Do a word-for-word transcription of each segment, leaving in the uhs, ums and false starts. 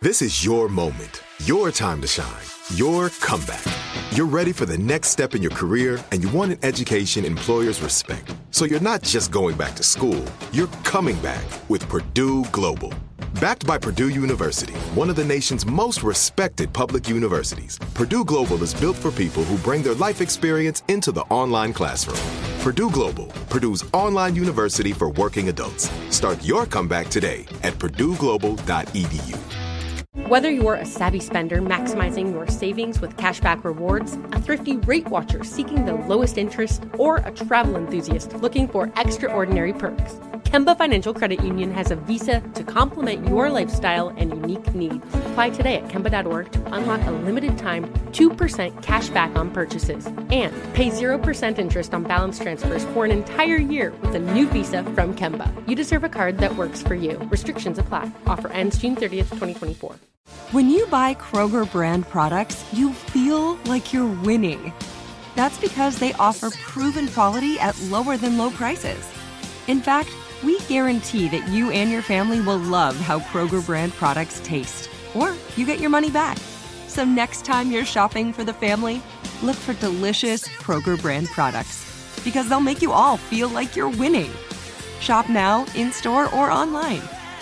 This is your moment, your time to shine, your comeback. You're ready for the next step in your career, and you want an education employers respect. So you're not just going back to school, you're coming back with Purdue Global. Backed by Purdue University, one of the nation's most respected public universities, Purdue Global is built for people who bring their life experience into the online classroom. Purdue Global, Purdue's online university for working adults. Start your comeback today at purdue global dot e d u. Whether you're a savvy spender maximizing your savings with cashback rewards, a thrifty rate watcher seeking the lowest interest, or a travel enthusiast looking for extraordinary perks, Kemba Financial Credit Union has a visa to complement your lifestyle and unique needs. Apply today at kemba dot org to unlock a limited time two percent cash back on purchases and pay zero percent interest on balance transfers for an entire year with a new visa from Kemba. You deserve a card that works for you. Restrictions apply. Offer ends June thirtieth, twenty twenty-four. When you buy Kroger brand products, you feel like you're winning. That's because they offer proven quality at lower than low prices. In fact, we guarantee that you and your family will love how Kroger brand products taste, or you get your money back. So next time you're shopping for the family, look for delicious Kroger brand products, because they'll make you all feel like you're winning. Shop now, in-store, or online.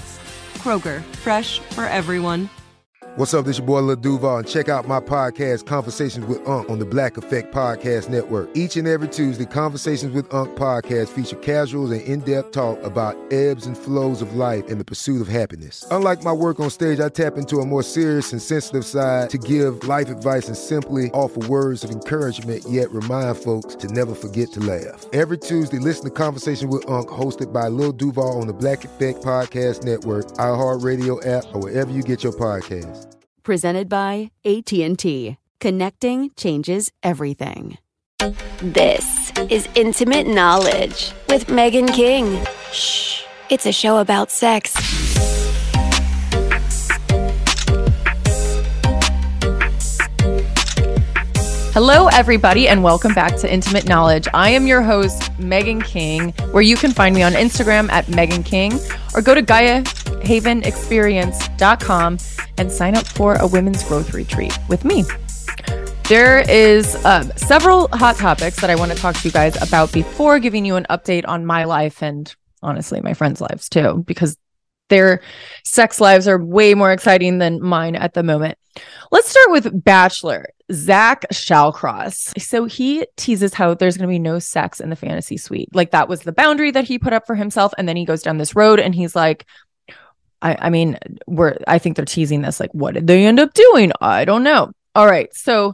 Kroger, fresh for everyone. What's up, this your boy Lil Duval, and check out my podcast, Conversations with Unc, on the Black Effect Podcast Network. Each and every Tuesday, Conversations with Unc podcast feature casual and in-depth talk about ebbs and flows of life and the pursuit of happiness. Unlike my work on stage, I tap into a more serious and sensitive side to give life advice and simply offer words of encouragement, yet remind folks to never forget to laugh. Every Tuesday, listen to Conversations with Unc, hosted by Lil Duval on the Black Effect Podcast Network, iHeartRadio app, or wherever you get your podcasts. Presented by A T and T. Connecting changes everything. This is Intimate Knowledge with Megan King. Shh, it's a show about sex. Hello, everybody, and welcome back to Intimate Knowledge. I am your host, Megan King, where you can find me on Instagram at Megan King, or go to gaia haven experience dot com and sign up for a women's growth retreat with me. There is um, several hot topics that I want to talk to you guys about before giving you an update on my life and honestly my friends' lives too, because their sex lives are way more exciting than mine at the moment. Let's start with Bachelor, Zach Shallcross. So he teases how there's going to be no sex in the fantasy suite. Like that was the boundary that he put up for himself. And then he goes down this road and he's like, I, I mean, we're, I think they're teasing this. Like, what did they end up doing? I don't know. All right. So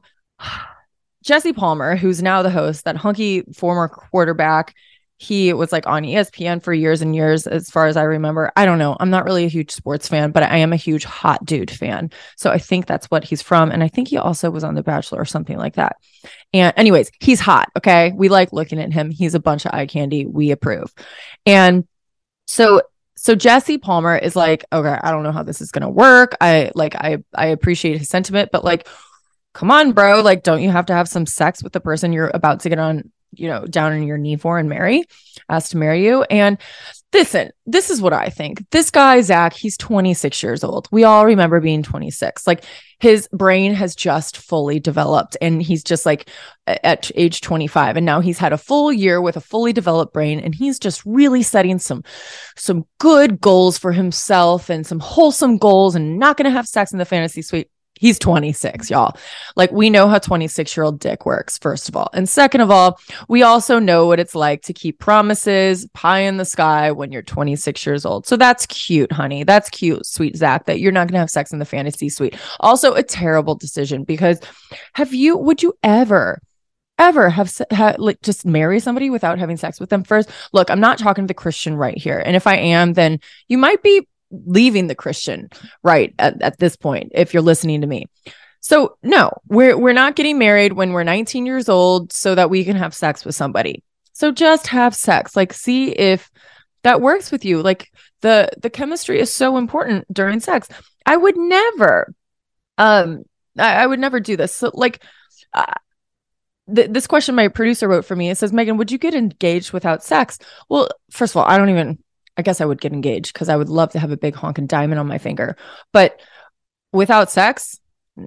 Jesse Palmer, who's now the host, that hunky former quarterback, he was like on E S P N for years and years, as far as I remember. I don't know. I'm not really a huge sports fan, but I am a huge hot dude fan. So I think that's what he's from. And I think he also was on The Bachelor or something like that. And anyways, he's hot. Okay. We like looking at him. He's a bunch of eye candy. We approve. And so So Jesse Palmer is like, okay, I don't know how this is going to work. I like, I, I appreciate his sentiment, but like, come on, bro. Like, don't you have to have some sex with the person you're about to get on, you know, down on your knee for and marry, asked to marry you? And listen, this is what I think. This guy, Zach, he's twenty-six years old. We all remember being twenty-six. Like his brain has just fully developed and he's just like at age twenty-five. And now he's had a full year with a fully developed brain. And he's just really setting some, some good goals for himself and some wholesome goals and not going to have sex in the fantasy suite. He's twenty-six, y'all. Like, we know how twenty-six-year-old dick works, first of all. And second of all, we also know what it's like to keep promises pie in the sky when you're twenty-six years old. So that's cute, honey. That's cute, sweet Zach, that you're not going to have sex in the fantasy suite. Also, a terrible decision, because have you, would you ever, ever have, ha, like, just marry somebody without having sex with them first? Look, I'm not talking to the Christian right here. And if I am, then you might be leaving the Christian right at, at this point, if you're listening to me. So no, we're we're not getting married when we're nineteen years old so that we can have sex with somebody. So just have sex. Like, see if that works with you. Like, the the chemistry is so important during sex. I would never, um, I, I would never do this. So like, uh, th- this question my producer wrote for me. It says, Megan, would you get engaged without sex? Well, first of all, I don't even. I guess I would get engaged because I would love to have a big honking diamond on my finger. But without sex?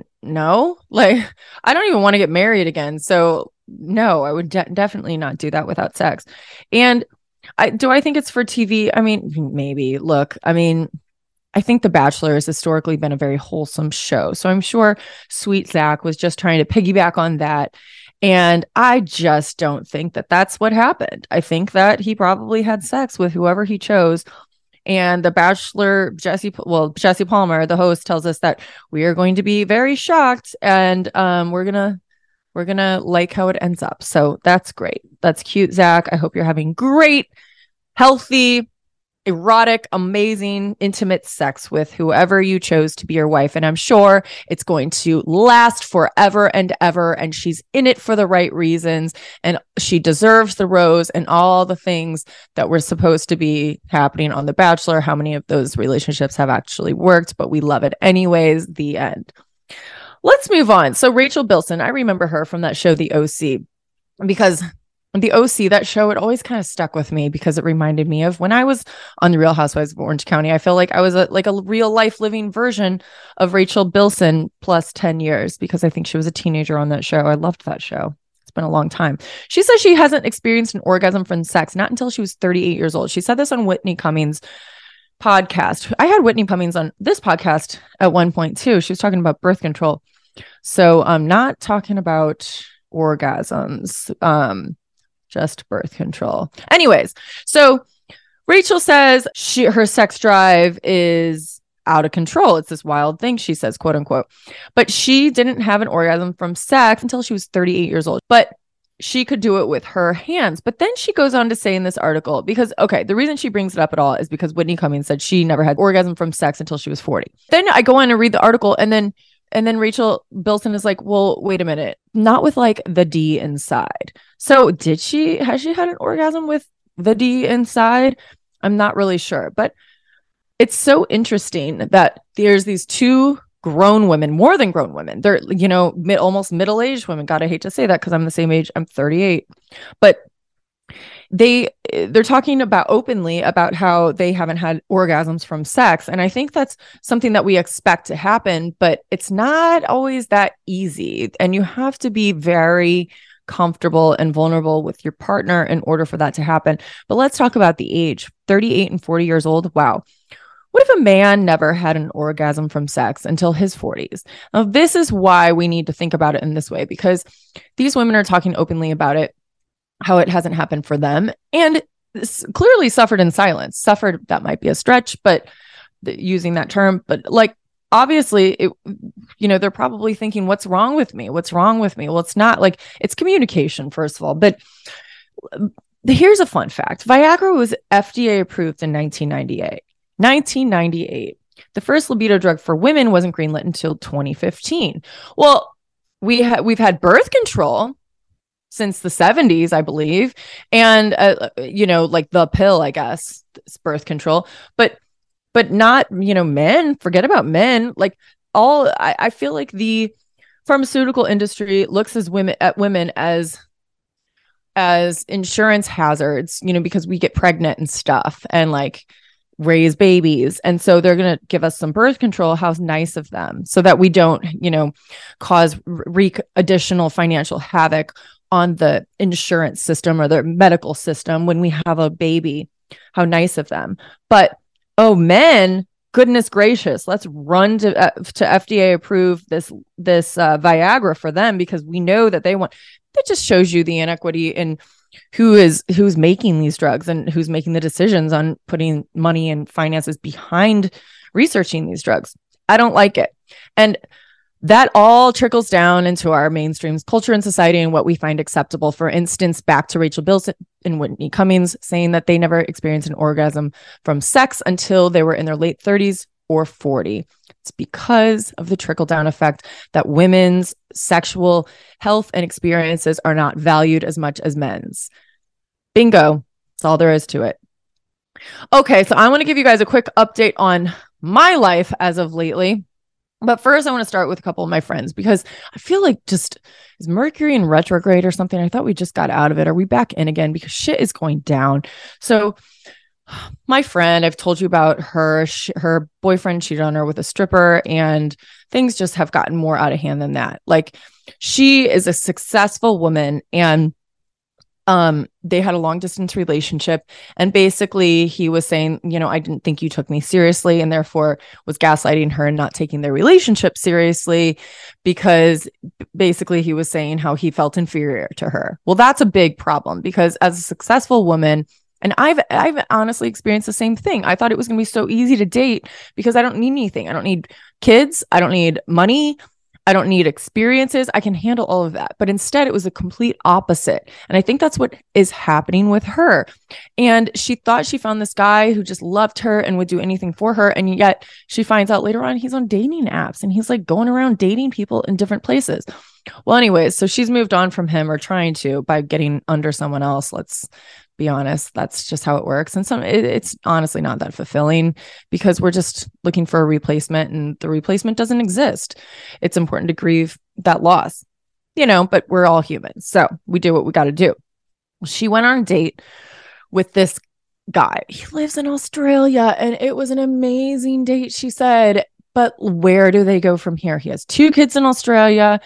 No, like I don't even want to get married again. So no, I would de- definitely not do that without sex. And I, do I think it's for T V? I mean, maybe. Look, I mean, I think The Bachelor has historically been a very wholesome show. So I'm sure Sweet Zach was just trying to piggyback on that. And I just don't think that that's what happened. I think that he probably had sex with whoever he chose. And The Bachelor, Jesse, well, Jesse Palmer, the host, tells us that we are going to be very shocked, and um, we're gonna we're gonna like how it ends up. So that's great. That's cute, Zach. I hope you're having great, healthy, erotic, amazing, intimate sex with whoever you chose to be your wife. And I'm sure it's going to last forever and ever. And she's in it for the right reasons. And she deserves the rose and all the things that were supposed to be happening on The Bachelor. How many of those relationships have actually worked? But we love it anyways. The end. Let's move on. So Rachel Bilson, I remember her from that show, The O C, because The O C, that show, it always kind of stuck with me because it reminded me of when I was on The Real Housewives of Orange County. I feel like I was a, like a real life living version of Rachel Bilson plus ten years, because I think she was a teenager on that show. I loved that show. It's been a long time. She says she hasn't experienced an orgasm from sex, not until she was thirty-eight years old. She said this on Whitney Cummings' podcast. I had Whitney Cummings on this podcast at one point too. She was talking about birth control. So I'm not talking about orgasms. Um, Just birth control. Anyways, so Rachel says she her sex drive is out of control. It's this wild thing, she says, quote unquote. But she didn't have an orgasm from sex until she was thirty-eight years old. But she could do it with her hands. But then she goes on to say in this article, because, okay, the reason she brings it up at all is because Whitney Cummings said she never had orgasm from sex until she was forty. Then I go on and read the article, and then And then Rachel Bilson is like, well, wait a minute, not with like the D inside. So did she, has she had an orgasm with the D inside? I'm not really sure, but it's so interesting that there's these two grown women, more than grown women. They're, you know, mid, almost middle-aged women. God, I hate to say that because I'm the same age. I'm thirty-eight, but they they're talking about openly about how they haven't had orgasms from sex. And I think that's something that we expect to happen, but it's not always that easy. And you have to be very comfortable and vulnerable with your partner in order for that to happen. But let's talk about the age, thirty-eight and forty years old. Wow. What if a man never had an orgasm from sex until his forties? Now, this is why we need to think about it in this way, because these women are talking openly about it, how it hasn't happened for them, and clearly suffered in silence. Suffered, that might be a stretch, but th- using that term, but like, obviously, it, you know, they're probably thinking, what's wrong with me? What's wrong with me? Well, it's not like, it's communication, first of all. But here's a fun fact. Viagra was F D A approved in nineteen ninety-eight. nineteen ninety-eight. The first libido drug for women wasn't greenlit until twenty fifteen. Well, we ha- we've had birth control since the seventies, I believe. And, uh, you know, like the pill, I guess, it's birth control, but, but not, you know, men, forget about men. Like all, I, I feel like the pharmaceutical industry looks as women at women as, as insurance hazards, you know, because we get pregnant and stuff and like raise babies. And so they're going to give us some birth control. How nice of them, so that we don't, you know, cause wreak additional financial havoc on the insurance system or the medical system when we have a baby. How nice of them. But, oh, men, goodness gracious, let's run to uh, to F D A approve this, this uh, Viagra for them, because we know that they want, that just shows you the inequity in who is, who's making these drugs and who's making the decisions on putting money and finances behind researching these drugs. I don't like it. And that all trickles down into our mainstream culture and society and what we find acceptable. For instance, back to Rachel Bilson and Whitney Cummings saying that they never experienced an orgasm from sex until they were in their late thirties or forty. It's because of the trickle-down effect that women's sexual health and experiences are not valued as much as men's. Bingo. That's all there is to it. Okay, so I want to give you guys a quick update on my life as of lately. But first, I want to start with a couple of my friends, because I feel like just, is Mercury in retrograde or something? I thought we just got out of it. Are we back in again? Because shit is going down. So my friend, I've told you about her, she, her boyfriend cheated on her with a stripper, and things just have gotten more out of hand than that. Like, she is a successful woman, and um, they had a long distance relationship. And basically he was saying, you know, I didn't think you took me seriously, and therefore was gaslighting her and not taking their relationship seriously, because basically he was saying how he felt inferior to her. Well, that's a big problem, because as a successful woman, and I've I've honestly experienced the same thing. I thought it was going to be so easy to date because I don't need anything. I don't need kids. I don't need money. I don't need experiences. I can handle all of that. But instead, it was a complete opposite. And I think that's what is happening with her. And she thought she found this guy who just loved her and would do anything for her. And yet she finds out later on he's on dating apps, and he's like going around dating people in different places. Well, anyways, so she's moved on from him, or trying to, by getting under someone else. Let's be honest. That's just how it works. And some, it, it's honestly not that fulfilling, because we're just looking for a replacement, and the replacement doesn't exist. It's important to grieve that loss, you know, but we're all humans. So we do what we got to do. She went on a date with this guy. He lives in Australia, and it was an amazing date, she said. But where do they go from here? He has two kids in Australia.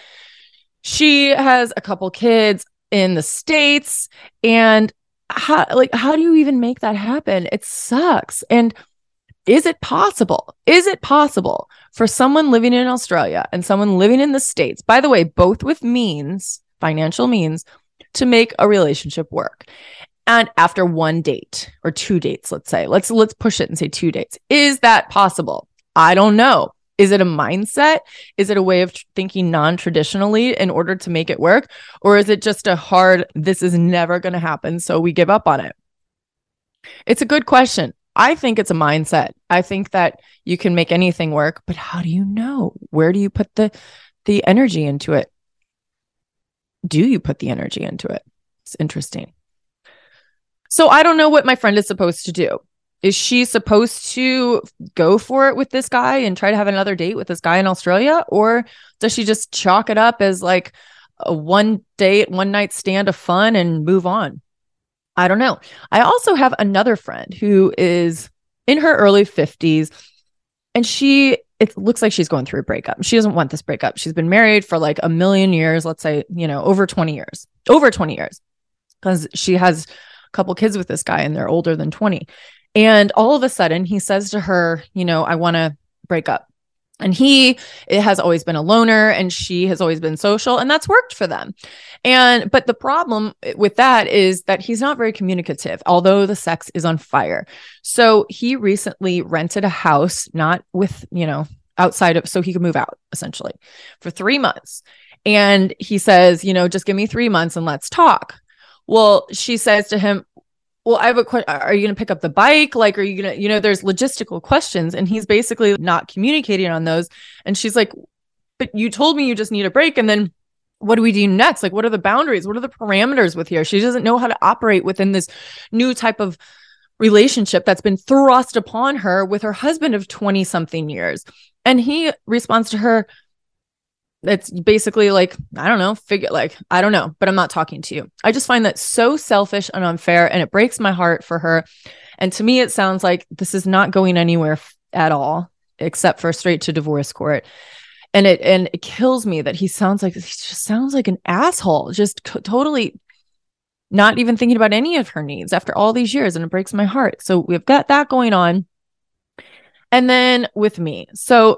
She has a couple kids in the States. And how, like, how do you even make that happen? It sucks. And is it possible? Is it possible for someone living in Australia and someone living in the States, by the way, both with means, financial means, to make a relationship work? And after one date or two dates, let's say, let's let's push it and say two dates. Is that possible? I don't know. Is it a mindset? Is it a way of tr- thinking non-traditionally in order to make it work? Or is it just a hard, this is never going to happen, so we give up on it? It's a good question. I think it's a mindset. I think that you can make anything work, but how do you know? Where do you put the, the energy into it? Do you put the energy into it? It's interesting. So I don't know what my friend is supposed to do. Is she supposed to go for it with this guy and try to have another date with this guy in Australia? Or does she just chalk it up as like a one date, one night stand of fun and move on? I don't know. I also have another friend who is in her early fifties, and she, it looks like she's going through a breakup. She doesn't want this breakup. She's been married for like a million years. Let's say, you know, over twenty years, over twenty years, because she has a couple kids with this guy and they're older than twenty. And all of a sudden he says to her, you know, I want to break up. And he it has always been a loner, and she has always been social, and that's worked for them. And but the problem with that is that he's not very communicative, although the sex is on fire. So he recently rented a house, not with, you know, outside of, so he could move out essentially for three months. And he says, you know, just give me three months and let's talk. Well, she says to him, well, I have a question. Are you going to pick up the bike? Like, are you going to, you know, there's logistical questions, and he's basically not communicating on those. And she's like, but you told me you just need a break. And then what do we do next? Like, what are the boundaries? What are the parameters with here? She doesn't know how to operate within this new type of relationship that's been thrust upon her with her husband of twenty something years. And he responds to her, it's basically like, I don't know, figure like, I don't know, but I'm not talking to you. I just find that so selfish and unfair, and it breaks my heart for her. And to me, it sounds like this is not going anywhere f- at all, except for straight to divorce court. And it, and it kills me that he sounds like, he just sounds like an asshole, just c- totally not even thinking about any of her needs after all these years. And it breaks my heart. So we've got that going on. And then with me, so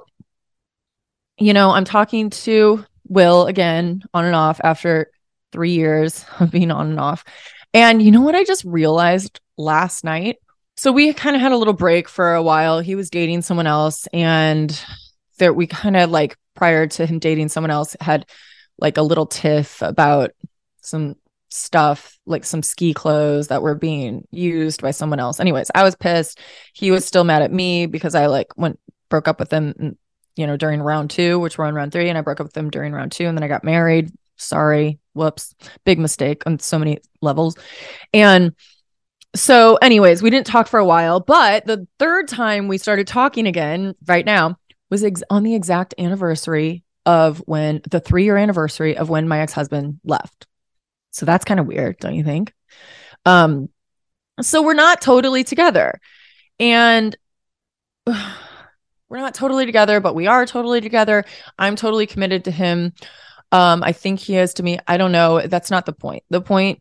you know, I'm talking to Will again on and off after three years of being on and off. And you know what I just realized last night? So we kind of had a little break for a while. He was dating someone else, and there we kind of like, prior to him dating someone else, had like a little tiff about some stuff, like some ski clothes that were being used by someone else. Anyways, I was pissed. He was still mad at me because I like went broke up with him and, you know, during round two, which we're on round three, and I broke up with them during round two, and then I got married. Sorry. Whoops. Big mistake on so many levels. And so anyways, we didn't talk for a while, but the third time we started talking again right now was ex- on the exact anniversary of when the three year anniversary of when my ex-husband left. So that's kind of weird, don't you think? Um, So we're not totally together. And we're not totally together, but we are totally together. I'm totally committed to him. Um, I think he is to me. I don't know. That's not the point. The point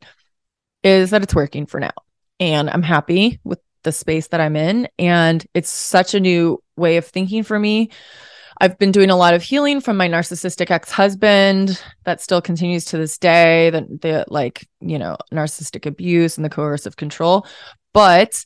is that it's working for now. And I'm happy with the space that I'm in. And it's such a new way of thinking for me. I've been doing a lot of healing from my narcissistic ex-husband that still continues to this day, the, the like, you know, narcissistic abuse and the coercive control. But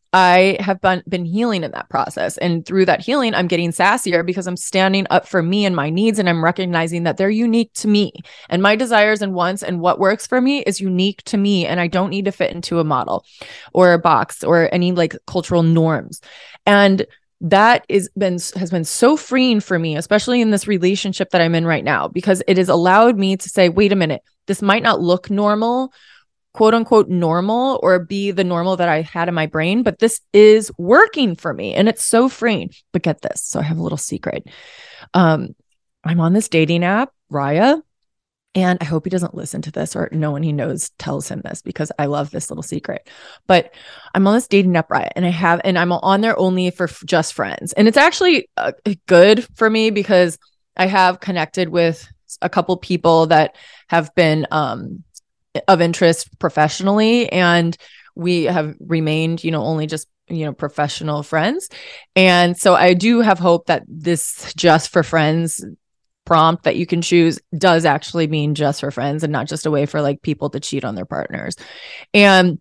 I have been, been healing in that process. And through that healing, I'm getting sassier because I'm standing up for me and my needs. And I'm recognizing that they're unique to me, and my desires and wants and what works for me is unique to me. And I don't need to fit into a model or a box or any like cultural norms. And that is been, has been so freeing for me, especially in this relationship that I'm in right now, because it has allowed me to say, wait a minute, this might not look normal, quote unquote normal, or be the normal that I had in my brain, but this is working for me and it's so freeing. But get this. So I have a little secret. Um, I'm on this dating app, Raya, and I hope he doesn't listen to this or no one he knows tells him this because I love this little secret. But I'm on this dating app, Raya, and I have, and I'm on there only for f- just friends. And it's actually uh, good for me because I have connected with a couple people that have been, um, of interest professionally, and we have remained, you know, only just, you know, professional friends. And so I do have hope that this just for friends prompt that you can choose does actually mean just for friends and not just a way for like people to cheat on their partners. And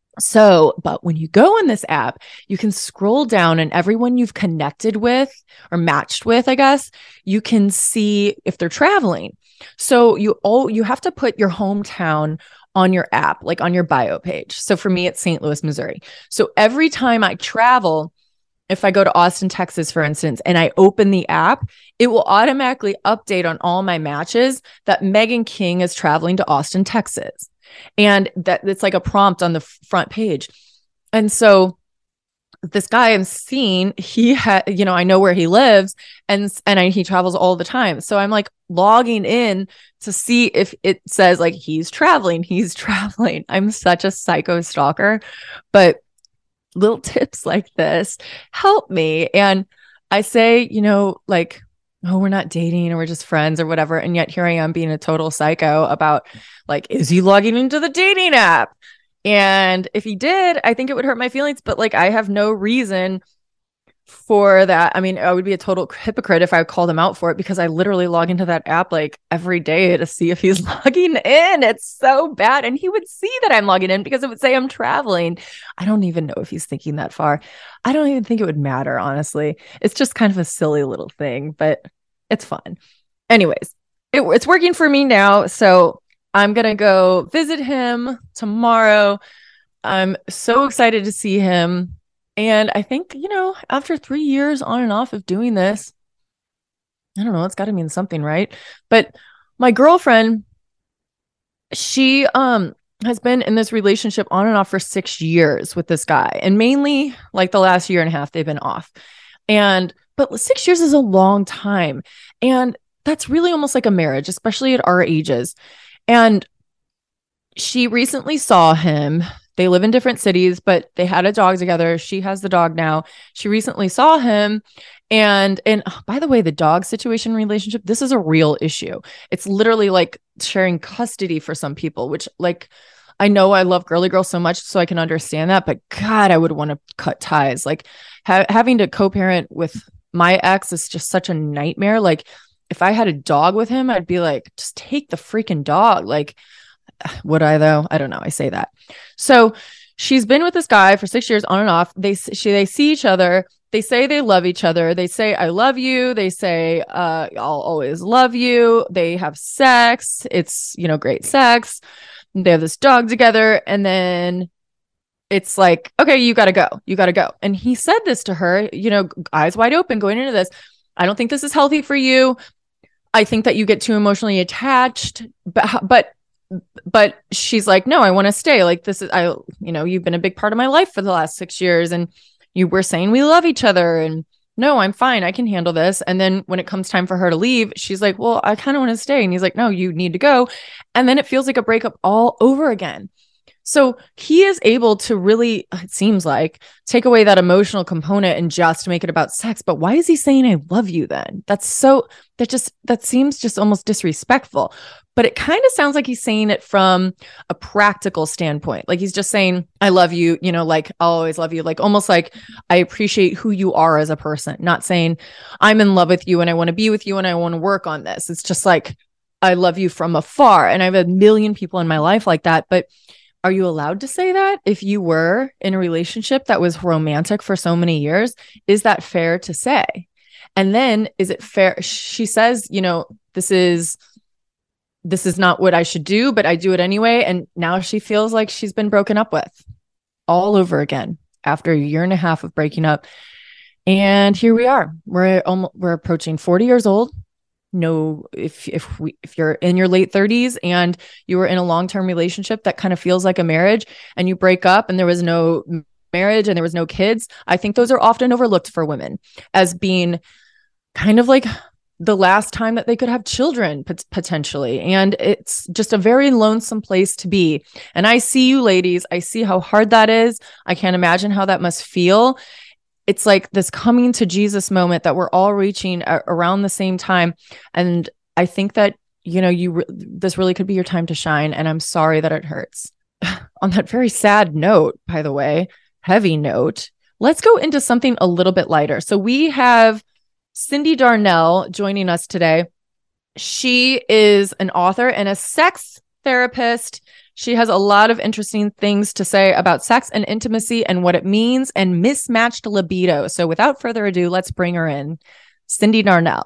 so, but when you go in this app, you can scroll down and everyone you've connected with or matched with, I guess, you can see if they're traveling. So you all, you have to put your hometown on your app, like on your bio page. So for me, it's Saint Louis, Missouri. So every time I travel, if I go to Austin, Texas, for instance, and I open the app, it will automatically update on all my matches that Meghan King is traveling to Austin, Texas. And that it's like a prompt on the front page. And so this guy I'm seeing, he had, you know, I know where he lives and, and I, he travels all the time. So I'm like logging in to see if it says like, he's traveling, he's traveling. I'm such a psycho stalker, but little tips like this help me. And I say, you know, like, oh, we're not dating or we're just friends or whatever. And yet here I am being a total psycho about like, is he logging into the dating app? And if he did, I think it would hurt my feelings, but like, I have no reason for that. I mean, I would be a total hypocrite if I called him out for it because I literally log into that app like every day to see if he's logging in. It's so bad. And he would see that I'm logging in because it would say I'm traveling. I don't even know if he's thinking that far. I don't even think it would matter, honestly. It's just kind of a silly little thing, but it's fun. Anyways, it, it's working for me now. So I'm going to go visit him tomorrow. I'm so excited to see him. And I think, you know, after three years on and off of doing this, I don't know, it's got to mean something, right? But my girlfriend, she um has been in this relationship on and off for six years with this guy. And mainly like the last year and a half, they've been off. And, but six years is a long time. And that's really almost like a marriage, especially at our ages. And she recently saw him. They live in different cities, but they had a dog together. She has the dog now. She recently saw him. And, and oh, by the way, the dog situation relationship, this is a real issue. It's literally like sharing custody for some people, which like, I know I love girly girl so much, so I can understand that, but God, I would want to cut ties. Like ha- having to co-parent with my ex is just such a nightmare. Like if I had a dog with him, I'd be like, just take the freaking dog. Like, would I though? I don't know. I say that. So she's been with this guy for six years on and off. They, she, they see each other. They say they love each other. They say, I love you. They say, uh, I'll always love you. They have sex. It's, you know, great sex. They have this dog together. And then it's like, okay, you got to go. You got to go. And he said this to her, you know, eyes wide open going into this. I don't think this is healthy for you. I think that you get too emotionally attached, but, but But she's like, no, I want to stay. Like this is, I, you know, you've been a big part of my life for the last six years and you were saying we love each other and no, I'm fine. I can handle this. And then when it comes time for her to leave, she's like, well, I kind of want to stay. And he's like, no, you need to go. And then it feels like a breakup all over again. So he is able to really, it seems like, take away that emotional component and just make it about sex. But why is he saying I love you then? That's so, that just, that seems just almost disrespectful. But it kind of sounds like he's saying it from a practical standpoint. Like he's just saying, I love you, you know, like I'll always love you. Like almost like I appreciate who you are as a person, not saying I'm in love with you and I want to be with you and I want to work on this. It's just like, I love you from afar. And I have a million people in my life like that. But are you allowed to say that if you were in a relationship that was romantic for so many years? Is that fair to say? And then is it fair? She says, you know, this is, this is not what I should do, but I do it anyway. And now she feels like she's been broken up with all over again after a year and a half of breaking up. And here we are. We're almost, we're approaching forty years old. No, if if we if you're in your late thirties and you were in a long-term relationship that kind of feels like a marriage and you break up and there was no marriage and there was no kids, I think those are often overlooked for women as being kind of like the last time that they could have children pot- potentially. And it's just a very lonesome place to be. And I see you ladies, I see how hard that is. I can't imagine how that must feel. It's like this coming to Jesus moment that we're all reaching a- around the same time. And I think that, you know, you re- this really could be your time to shine. And I'm sorry that it hurts. On that very sad note, by the way, heavy note, let's go into something a little bit lighter. So we have Cindy Darnell joining us today. She is an author and a sex therapist. She has a lot of interesting things to say about sex and intimacy and what it means and mismatched libido. So without further ado, let's bring her in. Cindy Darnell.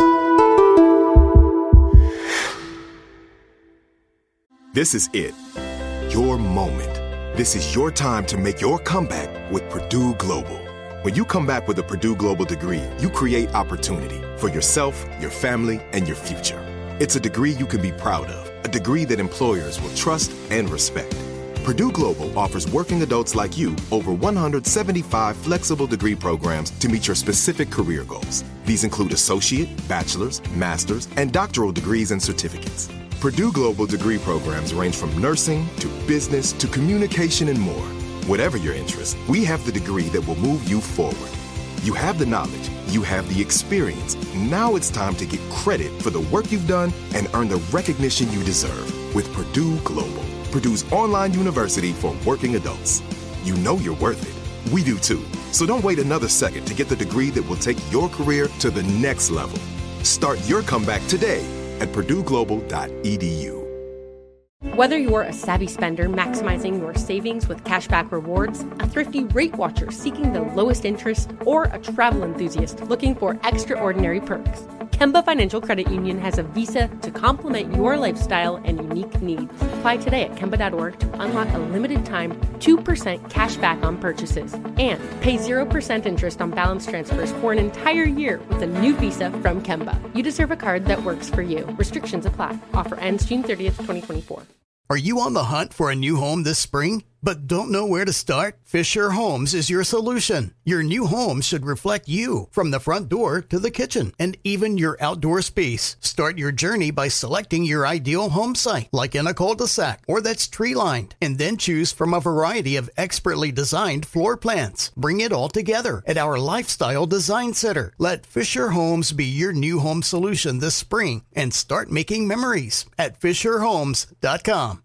This is it. Your moment. This is your time to make your comeback with Purdue Global. When you come back with a Purdue Global degree, you create opportunity for yourself, your family, and your future. It's a degree you can be proud of. A degree that employers will trust and respect. Purdue Global offers working adults like you over one hundred seventy-five flexible degree programs to meet your specific career goals. These include associate, bachelor's, master's, and doctoral degrees and certificates. Purdue Global degree programs range from nursing to business to communication and more. Whatever your interest, we have the degree that will move you forward. You have the knowledge, you have the experience. Now it's time to get credit for the work you've done and earn the recognition you deserve with Purdue Global, Purdue's online university for working adults. You know you're worth it. We do too. So don't wait another second to get the degree that will take your career to the next level. Start your comeback today at purdue global dot e d u. Whether you're a savvy spender maximizing your savings with cashback rewards, a thrifty rate watcher seeking the lowest interest, or a travel enthusiast looking for extraordinary perks, Kemba Financial Credit Union has a visa to complement your lifestyle and unique needs. Apply today at kemba dot org to unlock a limited time two percent cash back on purchases and pay zero percent interest on balance transfers for an entire year with a new visa from Kemba. You deserve a card that works for you. Restrictions apply. Offer ends June thirtieth, twenty twenty-four. Are you on the hunt for a new home this spring, but don't know where to start? Fisher Homes is your solution. Your new home should reflect you, from the front door to the kitchen, and even your outdoor space. Start your journey by selecting your ideal home site, like in a cul-de-sac or that's tree-lined, and then choose from a variety of expertly designed floor plans. Bring it all together at our Lifestyle Design Center. Let Fisher Homes be your new home solution this spring and start making memories at fisher homes dot com.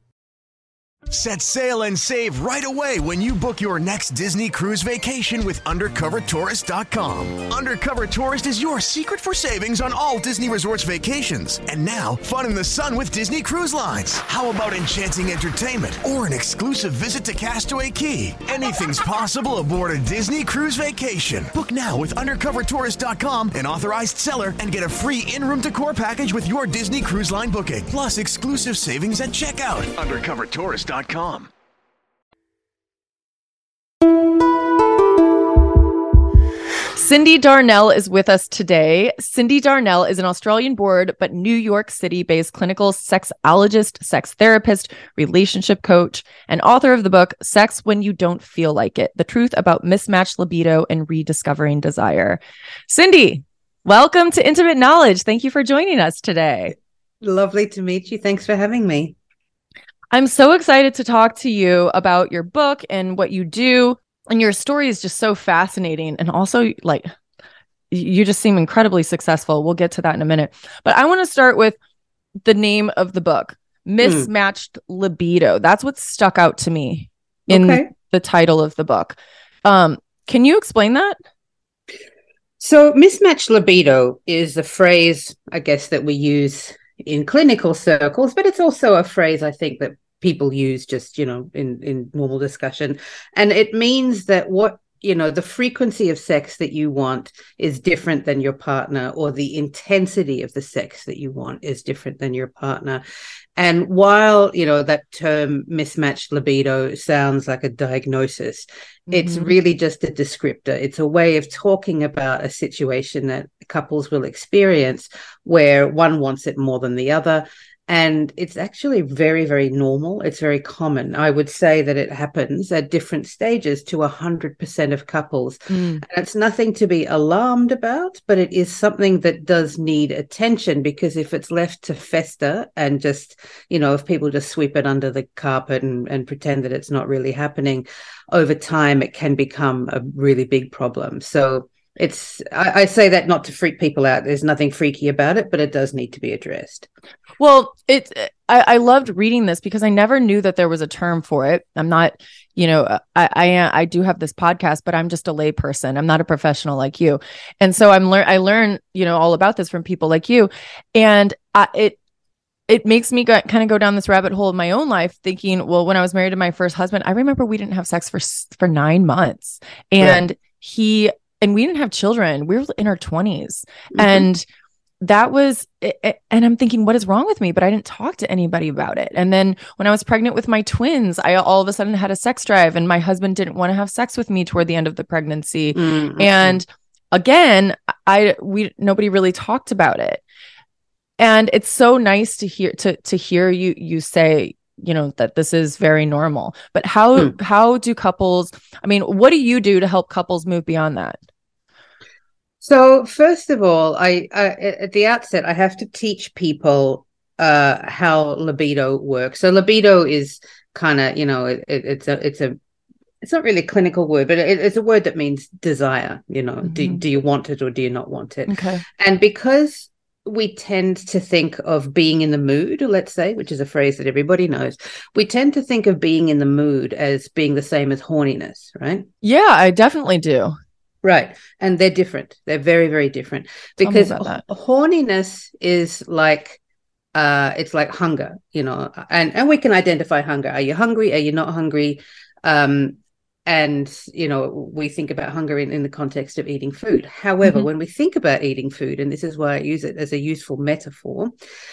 Set sail and save right away when you book your next Disney cruise vacation with undercover tourist dot com. Undercover Tourist is your secret for savings on all Disney Resorts vacations. And now, fun in the sun with Disney Cruise Lines. How about enchanting entertainment or an exclusive visit to Castaway Cay? Anything's possible aboard a Disney cruise vacation. Book now with undercover tourist dot com, an authorized seller, and get a free in-room decor package with your Disney Cruise Line booking. Plus exclusive savings at checkout. undercover tourist dot com. Cindy Darnell is with us today. Cindy Darnell is an Australian board, but New York City-based clinical sexologist, sex therapist, relationship coach, and author of the book, Sex When You Don't Feel Like It, The Truth About Mismatched Libido and Rediscovering Desire. Cindy, welcome to Intimate Knowledge. Thank you for joining us today. Lovely to meet you. Thanks for having me. I'm so excited to talk to you about your book and what you do. And your story is just so fascinating. And also, like, you just seem incredibly successful. We'll get to that in a minute. But I want to start with the name of the book, Mismatched mm. Libido. That's what stuck out to me in okay. the title of the book. Um, can you explain that? So mismatched libido is a phrase, I guess, that we use in clinical circles, but it's also a phrase I think that people use just, you know, in, in normal discussion. And it means that what, you know, the frequency of sex that you want is different than your partner, or the intensity of the sex that you want is different than your partner. And while, you know, that term mismatched libido sounds like a diagnosis, mm-hmm. it's really just a descriptor. It's a way of talking about a situation that couples will experience where one wants it more than the other. And it's actually very, very normal. It's very common. I would say that it happens at different stages to one hundred percent of couples. Mm. And it's nothing to be alarmed about, but it is something that does need attention, because if it's left to fester and just, you know, if people just sweep it under the carpet and, and pretend that it's not really happening, over time, it can become a really big problem. So it's, I, I say that not to freak people out. There's nothing freaky about it, but it does need to be addressed. Well, it's, I, I loved reading this because I never knew that there was a term for it. I'm not, you know, I, I, I do have this podcast, but I'm just a lay person. I'm not a professional like you. And so I'm learn, I learn, you know, all about this from people like you. And I, it, it makes me go, kind of go down this rabbit hole in my own life thinking, well, when I was married to my first husband, I remember we didn't have sex for, for nine months and yeah. he, and we didn't have children. We were in our twenties. Mm-hmm. And that was, and I'm thinking, what is wrong with me? But I didn't talk to anybody about it. And then when I was pregnant with my twins, I all of a sudden had a sex drive, and my husband didn't want to have sex with me toward the end of the pregnancy. Mm-hmm. And again, I, we, nobody really talked about it. And it's so nice to hear, to, to hear you, you say, you know, that this is very normal. But how, mm. how do couples, I mean, what do you do to help couples move beyond that? So first of all, I, I at the outset, I have to teach people uh, how libido works. So libido is kind of, you know, it, it, it's a, it's a, it's not really a clinical word, but it, it's a word that means desire. You know, mm-hmm. do do you want it or do you not want it? Okay. And because we tend to think of being in the mood, let's say, which is a phrase that everybody knows, we tend to think of being in the mood as being the same as horniness, right? Yeah, I definitely do. Right. And they're different. They're very, very different, because horniness is like, uh, it's like hunger, you know, and, and we can identify hunger. Are you hungry? Are you not hungry? Um, and, you know, we think about hunger in, in the context of eating food. However, mm-hmm. when we think about eating food, and this is why I use it as a useful metaphor,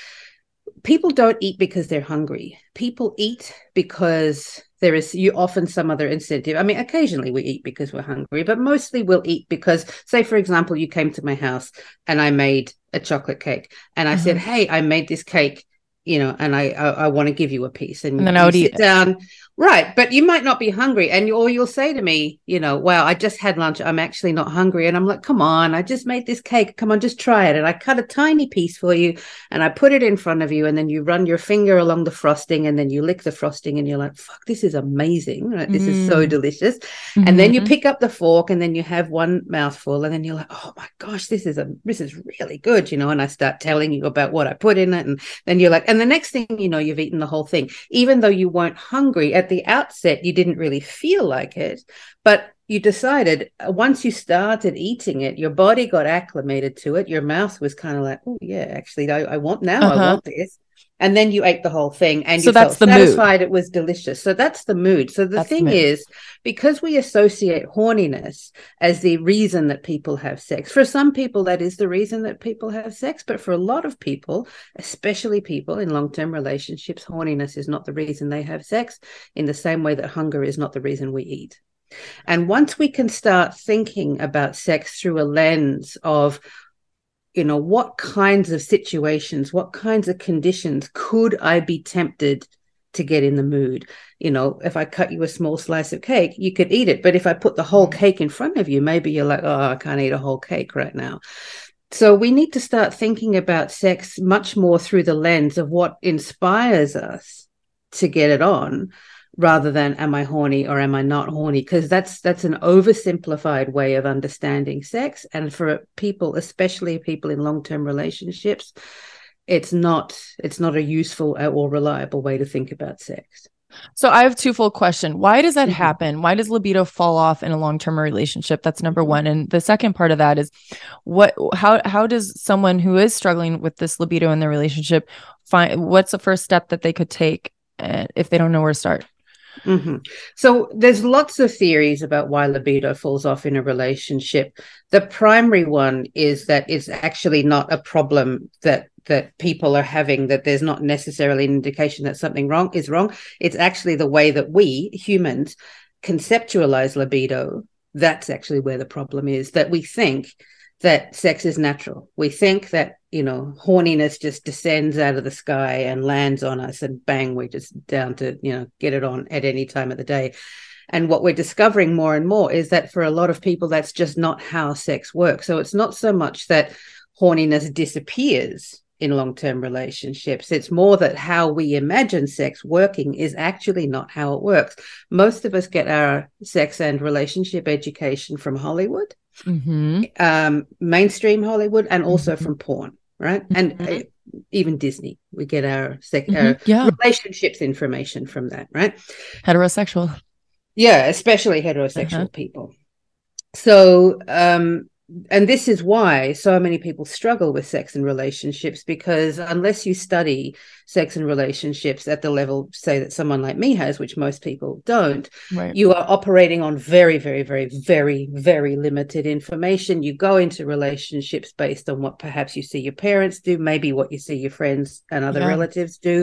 people don't eat because they're hungry. People eat because there is you often some other incentive. I mean, occasionally we eat because we're hungry, but mostly we'll eat because, say, for example, you came to my house and I made a chocolate cake, and I mm-hmm. said, hey, I made this cake, you know, and I I, I want to give you a piece. And, and then I would you eat sit down. Right. But you might not be hungry. And you, or you'll say to me, you know, wow, I just had lunch. I'm actually not hungry. And I'm like, come on, I just made this cake. Come on, just try it. And I cut a tiny piece for you and I put it in front of you. And then you run your finger along the frosting and then you lick the frosting and you're like, fuck, this is amazing. Right? This mm. is so delicious. Mm-hmm. And then you pick up the fork and then you have one mouthful and then you're like, oh my gosh, this is a, this is really good, you know, and I start telling you about what I put in it. And then you're like, and the next thing you know, you've eaten the whole thing, even though you weren't hungry at the outset. You didn't really feel like it, but you decided once you started eating it, your body got acclimated to it. Your mouth was kind of like, oh yeah, actually, I, I want now. Uh-huh. I want this. And then you ate the whole thing and you so felt satisfied. Mood. It was delicious. So that's the mood. So the that's thing the is, because we associate horniness as the reason that people have sex, for some people, that is the reason that people have sex. But for a lot of people, especially people in long-term relationships, horniness is not the reason they have sex, in the same way that hunger is not the reason we eat. And once we can start thinking about sex through a lens of, you know, what kinds of situations, what kinds of conditions could I be tempted to get in the mood? You know, if I cut you a small slice of cake, you could eat it. But if I put the whole cake in front of you, maybe you're like, oh, I can't eat a whole cake right now. So we need to start thinking about sex much more through the lens of what inspires us to get it on, rather than am I horny or am I not horny? Because that's that's an oversimplified way of understanding sex. And for people, especially people in long-term relationships, it's not it's not a useful or reliable way to think about sex. So I have twofold question. Why does that mm-hmm. happen? Why does libido fall off in a long-term relationship? That's number one. And the second part of that is what how how does someone who is struggling with this libido in their relationship find what's the first step that they could take uh, if they don't know where to start? Mm-hmm. So there's lots of theories about why libido falls off in a relationship. The primary one is that it's actually not a problem that that people are having, that there's not necessarily an indication that something wrong is wrong. It's actually the way that we humans conceptualize libido. That's actually where the problem is, that we think that sex is natural. We think that, you know, horniness just descends out of the sky and lands on us and bang, we're just down to, you know, get it on at any time of the day. And what we're discovering more and more is that for a lot of people, that's just not how sex works. So it's not so much that horniness disappears in long-term relationships. It's more that how we imagine sex working is actually not how it works. Most of us get our sex and relationship education from Hollywood, mm-hmm. um, mainstream Hollywood, and also mm-hmm. from porn, right? Mm-hmm. And uh, even Disney, we get our, sex, mm-hmm. our yeah. relationships information from that, right? Heterosexual. Yeah, especially heterosexual uh-huh. people. So, um, and this is why so many people struggle with sex and relationships, because unless you study sex and relationships at the level, say, that someone like me has, which most people don't, right. you are operating on very, very, very, very, very limited information. You go into relationships based on what perhaps you see your parents do, maybe what you see your friends and other yeah. relatives do.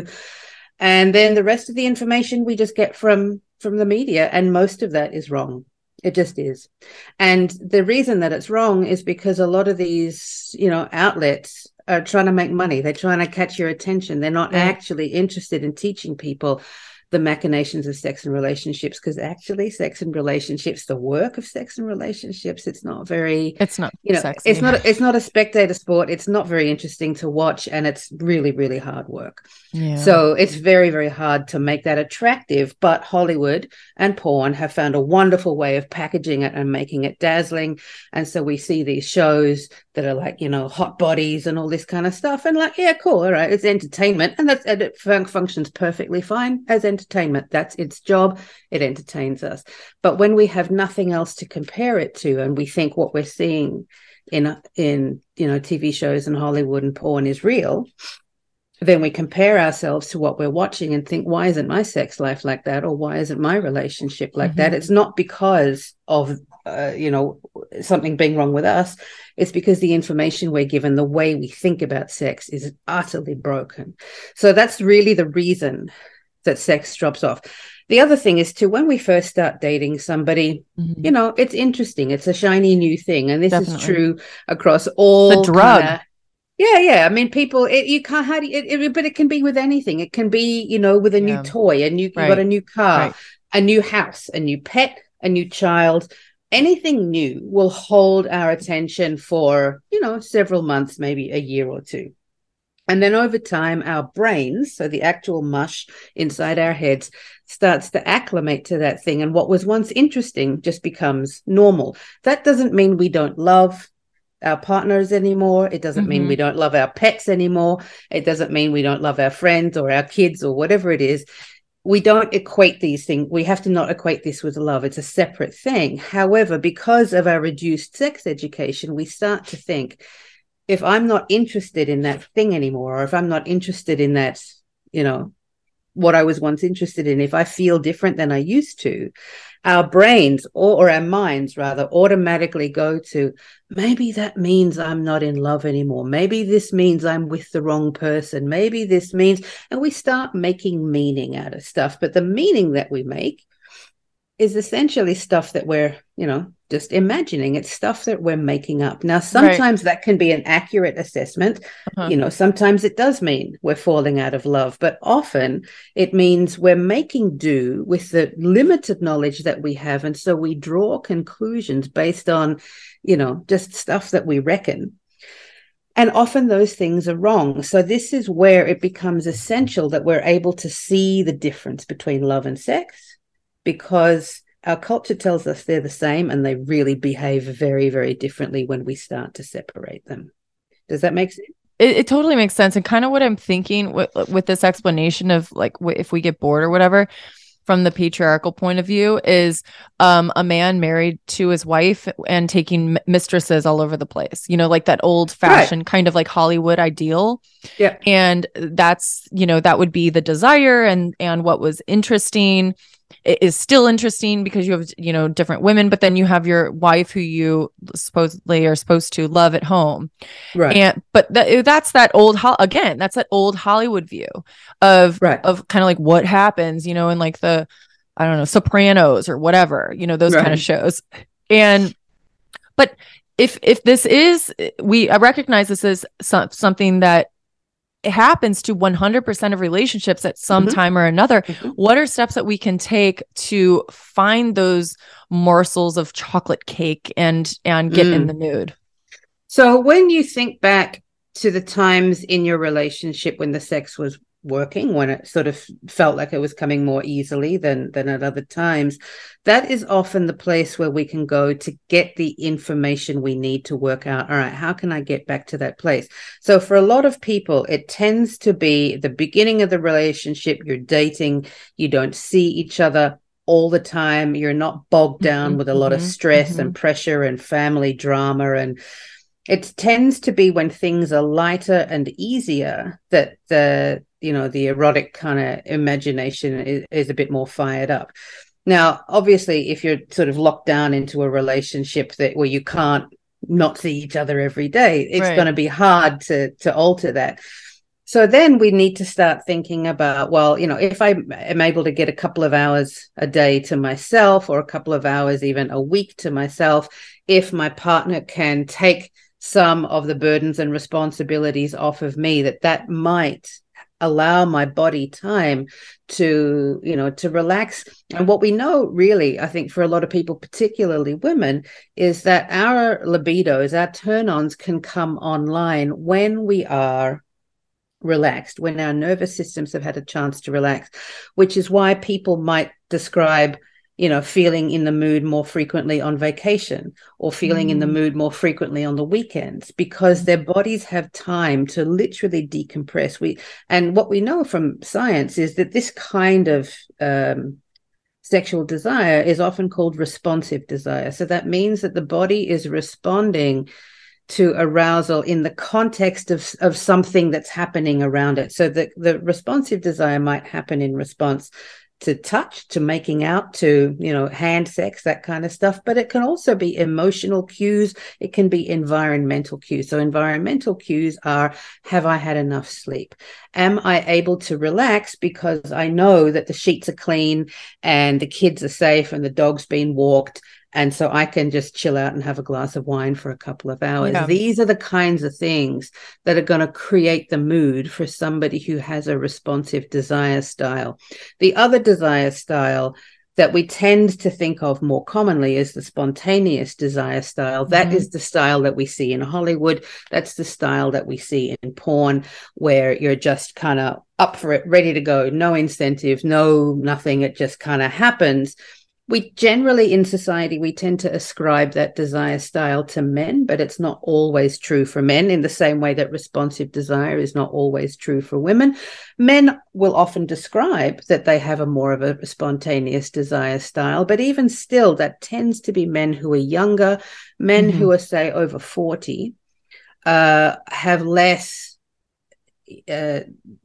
And then the rest of the information we just get from, from the media, and most of that is wrong. It just is. And the reason that it's wrong is because a lot of these, you know, outlets are trying to make money. They're trying to catch your attention. They're not yeah. actually interested in teaching people the machinations of sex and relationships, because actually sex and relationships, the work of sex and relationships, it's not very, it's not, you know, sexy. it's not, it's not a spectator sport. It's not very interesting to watch, and it's really, really hard work. Yeah. So it's very, very hard to make that attractive, but Hollywood and porn have found a wonderful way of packaging it and making it dazzling. And so we see these shows that are like, you know, hot bodies and all this kind of stuff. And like, yeah, cool. All right. It's entertainment. And, that's, and it fun- functions perfectly fine as entertainment. That's its job. It entertains us. But when we have nothing else to compare it to, and we think what we're seeing in, in, you know, T V shows and Hollywood and porn is real, then we compare ourselves to what we're watching and think, why isn't my sex life like that? Or why isn't my relationship like mm-hmm. that? It's not because of, uh, you know, something being wrong with us. It's because the information we're given, the way we think about sex, is utterly broken. So that's really the reason that sex drops off. The other thing is too, when we first start dating somebody, mm-hmm. you know, it's interesting. It's a shiny new thing. And this Definitely. Is true across all the drug. Kinda, Yeah, yeah. I mean, people, it, you can't, how do you, it, it, but it can be with anything. It can be, you know, with a yeah. new toy, a new, right. you got a new car, right. a new house, a new pet, a new child. Anything new will hold our attention for, you know, several months, maybe a year or two. And then over time, our brains, so the actual mush inside our heads, starts to acclimate to that thing. And what was once interesting just becomes normal. That doesn't mean we don't love our partners anymore. It doesn't mm-hmm. mean we don't love our pets anymore. It doesn't mean we don't love our friends or our kids or whatever it is. We don't equate these things. We have to not equate this with love. It's a separate thing. However, because of our reduced sex education, we start to think, if I'm not interested in that thing anymore, or if I'm not interested in that, you know, what I was once interested in, if I feel different than I used to, our brains, or, or our minds rather, automatically go to, maybe that means I'm not in love anymore. Maybe this means I'm with the wrong person. Maybe this means, and we start making meaning out of stuff. But the meaning that we make is essentially stuff that we're, you know, just imagining. It's stuff that we're making up. Now, sometimes right. that can be an accurate assessment. Uh-huh. You know, sometimes it does mean we're falling out of love, but often it means we're making do with the limited knowledge that we have. And so we draw conclusions based on, you know, just stuff that we reckon. And often those things are wrong. So this is where it becomes essential that we're able to see the difference between love and sex, because our culture tells us they're the same and they really behave very, very differently when we start to separate them. Does that make sense? It, it totally makes sense. And kind of what I'm thinking with, with this explanation of like, w- if we get bored or whatever, from the patriarchal point of view, is um, a man married to his wife and taking m- mistresses all over the place, you know, like that old fashioned right. kind of like Hollywood ideal. Yeah. And that's, you know, that would be the desire, and, and what was interesting. It is still interesting because you have, you know, different women, but then you have your wife who you supposedly are supposed to love at home. Right. And, but th- that's that old, ho- again, that's that old Hollywood view of, right. of kind of like what happens, you know, in like the, I don't know, Sopranos or whatever, you know, those right. kind of shows. And, but if, if this is, we, I recognize this as some, something that it happens to one hundred percent of relationships at some mm-hmm. time or another. Mm-hmm. What are steps that we can take to find those morsels of chocolate cake and and get mm. in the mood? So when you think back to the times in your relationship when the sex was working, when it sort of felt like it was coming more easily than than at other times, that is often the place where we can go to get the information we need to work out, all right, how can I get back to that place? So for a lot of people, it tends to be the beginning of the relationship. You're dating, you don't see each other all the time, you're not bogged down mm-hmm, with a lot mm-hmm, of stress mm-hmm. and pressure and family drama, and it tends to be when things are lighter and easier that the you know, the erotic kind of imagination is, is a bit more fired up. Now, obviously, if you're sort of locked down into a relationship that where you can't not see each other every day, it's right. going to be hard to to alter that. So then we need to start thinking about, well, you know, if I am able to get a couple of hours a day to myself, or a couple of hours, even a week to myself, if my partner can take some of the burdens and responsibilities off of me, that that might allow my body time to, you know, to relax. And what we know really, I think for a lot of people, particularly women, is that our libidos, our turn-ons can come online when we are relaxed, when our nervous systems have had a chance to relax, which is why people might describe, you know, feeling in the mood more frequently on vacation, or feeling mm. in the mood more frequently on the weekends, because their bodies have time to literally decompress. We and what we know from science is that this kind of um, sexual desire is often called responsive desire. So that means that the body is responding to arousal in the context of, of something that's happening around it. So the, the responsive desire might happen in response to touch, to making out, to, you know, hand sex, that kind of stuff. But it can also be emotional cues. It can be environmental cues. So environmental cues are, have I had enough sleep? Am I able to relax because I know that the sheets are clean and the kids are safe and the dog's been walked, and so I can just chill out and have a glass of wine for a couple of hours. Yeah. These are the kinds of things that are going to create the mood for somebody who has a responsive desire style. The other desire style that we tend to think of more commonly is the spontaneous desire style. That mm-hmm. is the style that we see in Hollywood. That's the style that we see in porn, where you're just kind of up for it, ready to go, no incentive, no nothing. It just kind of happens. We generally in society, we tend to ascribe that desire style to men, but it's not always true for men, in the same way that responsive desire is not always true for women. Men will often describe that they have a more of a spontaneous desire style, but even still, that tends to be men who are younger, men mm-hmm. who are, say, over forty, uh, have less... Uh,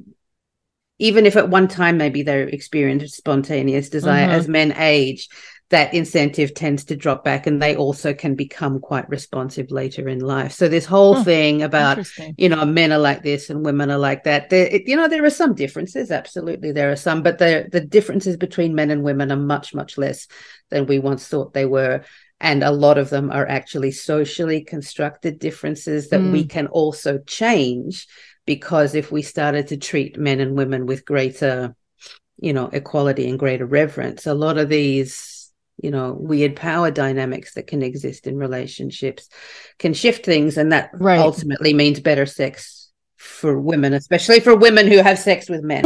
even if at one time maybe they experienced spontaneous desire, mm-hmm. as men age, that incentive tends to drop back, and they also can become quite responsive later in life. So this whole oh, thing about, you know, men are like this and women are like that, there, it, you know, there are some differences. Absolutely, there are some, but the the differences between men and women are much, much less than we once thought they were. And a lot of them are actually socially constructed differences that mm. we can also change. Because if we started to treat men and women with greater, you know, equality and greater reverence, a lot of these you know, weird power dynamics that can exist in relationships can shift things. And that right. ultimately means better sex for women, especially for women who have sex with men.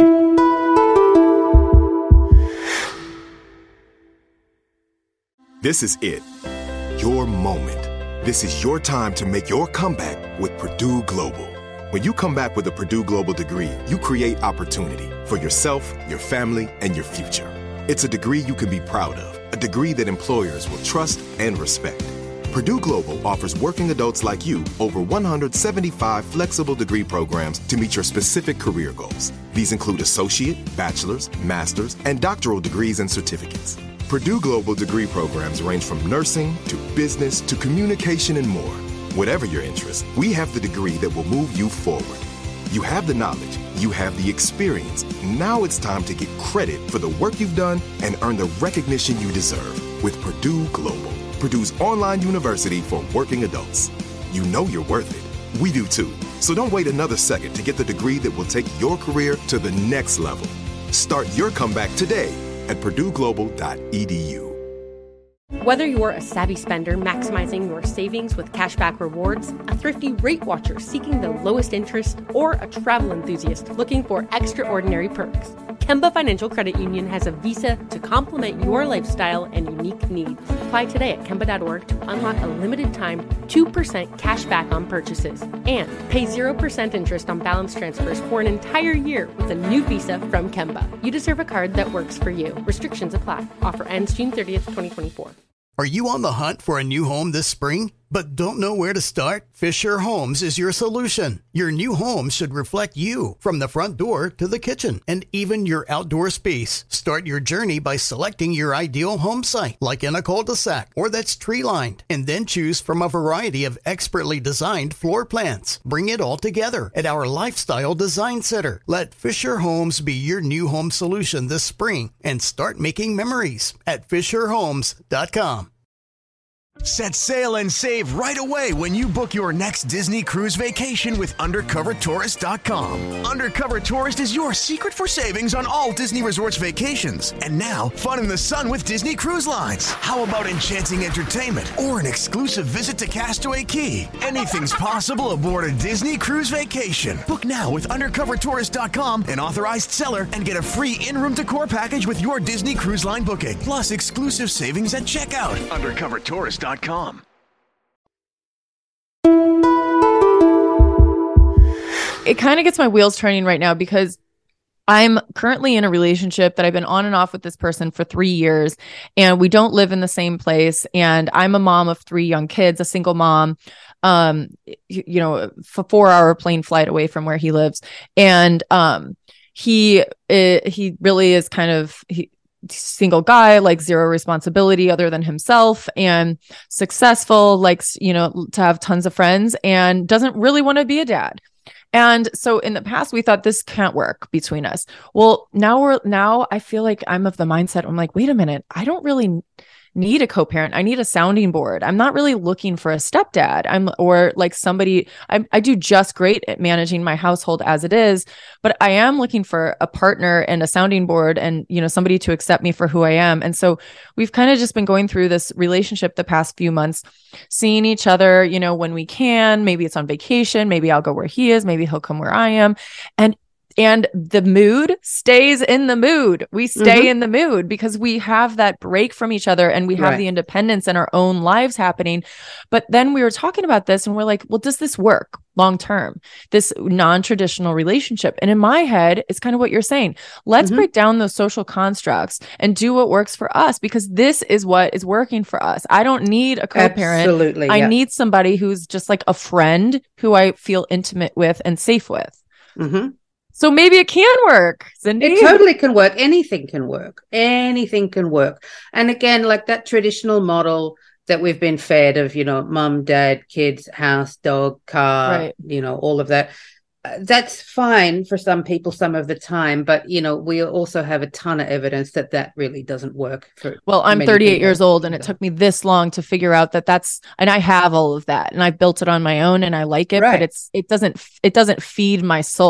This is it. Your moment. This is your time to make your comeback with Purdue Global. When you come back with a Purdue Global degree, you create opportunity for yourself, your family, and your future. It's a degree you can be proud of, a degree that employers will trust and respect. Purdue Global offers working adults like you over one hundred seventy-five flexible degree programs to meet your specific career goals. These include associate, bachelor's, master's, and doctoral degrees and certificates. Purdue Global degree programs range from nursing to business to communication and more. Whatever your interest, we have the degree that will move you forward. You have the knowledge, you have the experience. Now it's time to get credit for the work you've done and earn the recognition you deserve with Purdue Global, Purdue's online university for working adults. You know you're worth it. We do too. So don't wait another second to get the degree that will take your career to the next level. Start your comeback today at purdue global dot e d u. Whether you're a savvy spender maximizing your savings with cashback rewards, a thrifty rate watcher seeking the lowest interest, or a travel enthusiast looking for extraordinary perks, Kemba Financial Credit Union has a visa to complement your lifestyle and unique needs. Apply today at kemba dot org to unlock a limited time two percent cash back on purchases and pay zero percent interest on balance transfers for an entire year with a new visa from Kemba. You deserve a card that works for you. Restrictions apply. Offer ends June thirtieth, twenty twenty-four. Are you on the hunt for a new home this spring, but don't know where to start? Fisher Homes is your solution. Your new home should reflect you, from the front door to the kitchen, and even your outdoor space. Start your journey by selecting your ideal home site, like in a cul-de-sac or that's tree-lined, and then choose from a variety of expertly designed floor plans. Bring it all together at our Lifestyle Design Center. Let Fisher Homes be your new home solution this spring and start making memories at fisher homes dot com. Set sail and save right away when you book your next Disney cruise vacation with undercover tourist dot com. Undercover Tourist is your secret for savings on all Disney Resorts vacations. And now, fun in the sun with Disney Cruise Lines. How about enchanting entertainment or an exclusive visit to Castaway Cay? Anything's possible aboard a Disney cruise vacation. Book now with undercover tourist dot com, an authorized seller, and get a free in-room decor package with your Disney Cruise Line booking. Plus exclusive savings at checkout. undercover tourist dot com. It kind of gets my wheels turning right now because I'm currently in a relationship that I've been on and off with this person for three years and we don't live in the same place. And I'm a mom of three young kids, a single mom, um, you, you know, a four hour plane flight away from where he lives. And um, he, it, he really is kind of, he, single guy, like zero responsibility other than himself, and successful, likes, you know, to have tons of friends and doesn't really want to be a dad. And so in the past, we thought this can't work between us. Well, now we're now I feel like I'm of the mindset. I'm like, wait a minute, I don't really need a co-parent. I need a sounding board. I'm not really looking for a stepdad. I'm or like somebody, I, I do just great at managing my household as it is, but I am looking for a partner and a sounding board and, you know, somebody to accept me for who I am. And so we've kind of just been going through this relationship the past few months, seeing each other, you know, when we can. Maybe it's on vacation. Maybe I'll go where he is. Maybe he'll come where I am. And And the mood stays in the mood. We stay mm-hmm. in the mood because we have that break from each other and we have right. the independence in our own lives happening. But then we were talking about this and we're like, well, does this work long term? This non-traditional relationship. And in my head, it's kind of what you're saying. Let's mm-hmm. break down those social constructs and do what works for us, because this is what is working for us. I don't need a co-parent. Absolutely, I yeah. need somebody who's just like a friend who I feel intimate with and safe with. Mm-hmm. So maybe it can work, Cindy. It totally can work. Anything can work. Anything can work. And again, like that traditional model that we've been fed of, you know, mom, dad, kids, house, dog, car, right. you know, all of that. Uh, that's fine for some people some of the time. But, you know, we also have a ton of evidence that that really doesn't work for Well, I'm many thirty-eight people. years old and it took me this long to figure out that that's, and I have all of that and I built it on my own and I like it, right. but it's, it doesn't, it doesn't feed my soul.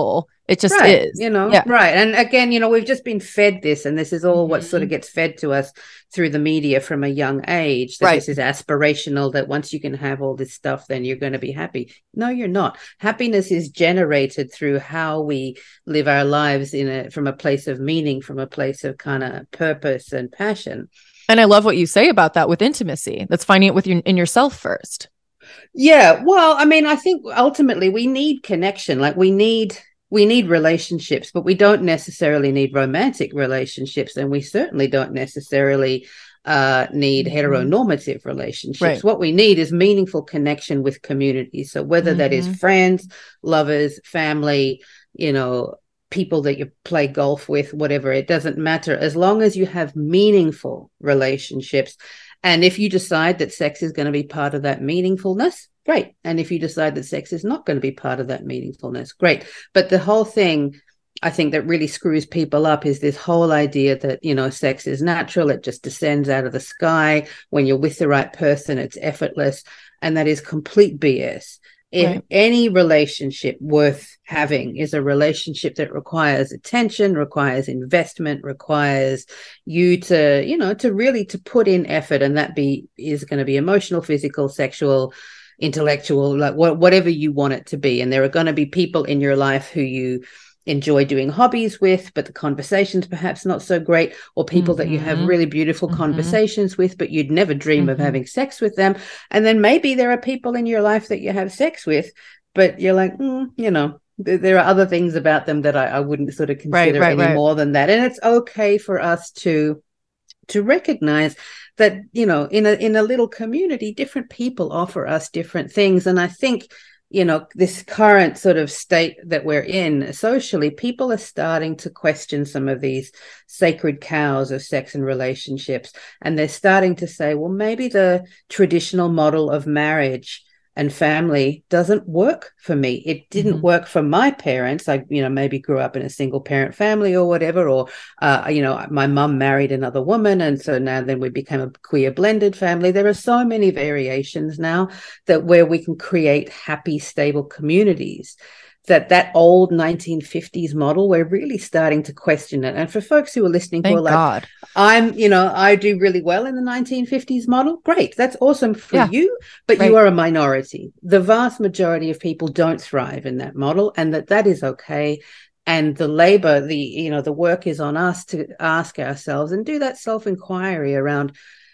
It just right, is. You know, yeah. right. And again, you know, we've just been fed this, and this is all Mm-hmm. what sort of gets fed to us through the media from a young age, that Right. this is aspirational, that once you can have all this stuff, then you're going to be happy. No, you're not. Happiness is generated through how we live our lives in a from a place of meaning, from a place of kind of purpose and passion. And I love what you say about that with intimacy. That's finding it with your, in yourself first. Yeah. Well, I mean, I think ultimately we need connection. Like we need we need relationships, but we don't necessarily need romantic relationships. And we certainly don't necessarily uh, need Mm-hmm. heteronormative relationships. Right. What we need is meaningful connection with community. So whether that is Mm-hmm. friends, lovers, family, you know, people that you play golf with, whatever, it doesn't matter, as long as you have meaningful relationships. And if you decide that sex is going to be part of that meaningfulness, great. And if you decide that sex is not going to be part of that meaningfulness, great. But the whole thing, I think, that really screws people up is this whole idea that, you know, sex is natural. It just descends out of the sky. When you're with the right person, it's effortless. And that is complete B S. If Right. any relationship worth having is a relationship that requires attention, requires investment, requires you to, you know, to really to put in effort, and that be is going to be emotional, physical, sexual, intellectual, like wh- whatever you want it to be. And there are going to be people in your life who you enjoy doing hobbies with, but the conversation's perhaps not so great, or people mm-hmm. that you have really beautiful mm-hmm. conversations with, but you'd never dream mm-hmm. of having sex with them. And then maybe there are people in your life that you have sex with, but you're like, mm, you know, th- there are other things about them that I, I wouldn't sort of consider right, right, any right. more than that. And it's okay for us to to recognize that, you know, in a in a little community, different people offer us different things. And I think, you know, this current sort of state that we're in socially, people are starting to question some of these sacred cows of sex and relationships. And they're starting to say, well, maybe the traditional model of marriage and family doesn't work for me. It didn't mm-hmm. work for my parents. I, you know, maybe grew up in a single parent family or whatever, or, uh, you know, my mum married another woman. And so now then we became a queer blended family. There are so many variations now that where we can create happy, stable communities, that that old nineteen fifties model, we're really starting to question it. And for folks who are listening Thank who are like, God. I'm, you know, I do really well in the nineteen fifties model. Great. That's awesome for yeah. you, but right. you are a minority. The vast majority of people don't thrive in that model, and that that is okay. And the labor, the, you know, the work is on us to ask ourselves and do that self-inquiry around,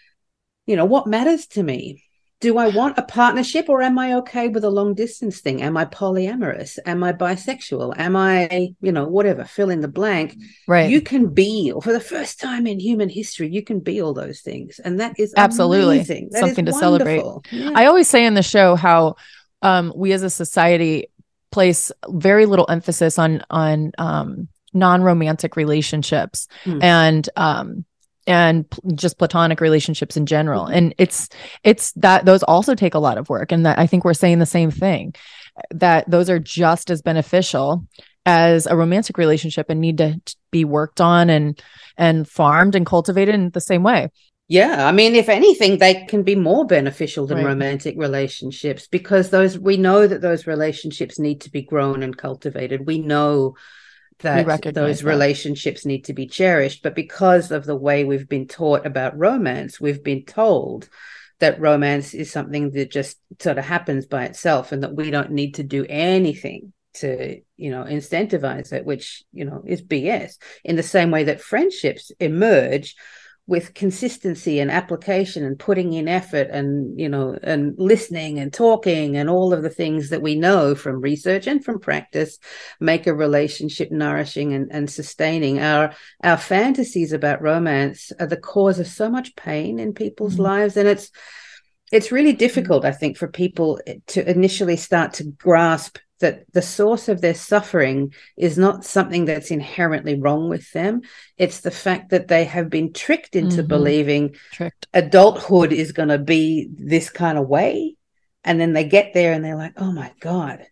you know, what matters to me? Do I want a partnership, or am I okay with a long distance thing? Am I polyamorous? Am I bisexual? Am I, you know, whatever, fill in the blank. Right. You can be, or for the first time in human history, you can be all those things. And that is absolutely amazing. That something is to celebrate. Yeah. I always say in the show how um, we as a society place very little emphasis on, on um, non-romantic relationships mm. and, um, and pl- just platonic relationships in general. Mm-hmm. And it's, it's that those also take a lot of work. And that I think we're saying the same thing, that those are just as beneficial as a romantic relationship and need to be worked on and, and farmed and cultivated in the same way. Yeah. I mean, if anything, they can be more beneficial than right. romantic relationships, because those, we know that those relationships need to be grown and cultivated. We know that those that. relationships need to be cherished. But because of the way we've been taught about romance, we've been told that romance is something that just sort of happens by itself, and that we don't need to do anything to, you know, incentivize it, which, you know, is B S. In the same way that friendships emerge with consistency and application and putting in effort and, you know, and listening and talking and all of the things that we know from research and from practice make a relationship nourishing and, and sustaining. Our, our fantasies about romance are the cause of so much pain in people's mm-hmm. lives. And it's, it's really difficult, I think, for people to initially start to grasp that the source of their suffering is not something that's inherently wrong with them. It's the fact that they have been tricked into mm-hmm. believing tricked. adulthood is going to be this kind of way. And then they get there and they're like, oh my God,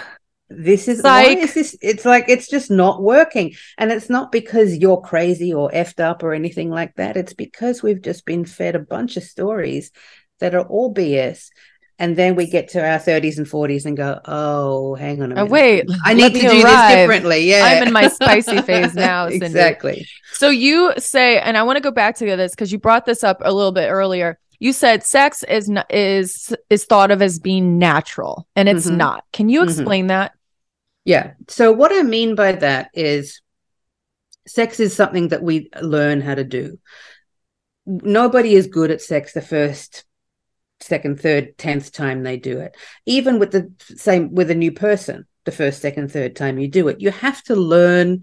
this is, why is this? It's like, it's just not working. And it's not because you're crazy or effed up or anything like that. It's because we've just been fed a bunch of stories that are all B S. And then we get to our thirties and forties and go, oh, hang on a minute. Oh, wait, I need to do arrive. this differently. Yeah. I'm in my spicy phase now, Cindy. Exactly. So you say, and I want to go back to this because you brought this up a little bit earlier. You said sex is is is thought of as being natural, and it's mm-hmm. not. Can you explain mm-hmm. that? Yeah. So what I mean by that is sex is something that we learn how to do. Nobody is good at sex the first, second, third, tenth time they do it. Even with the same with a new person, the first, second, third time you do it, you have to learn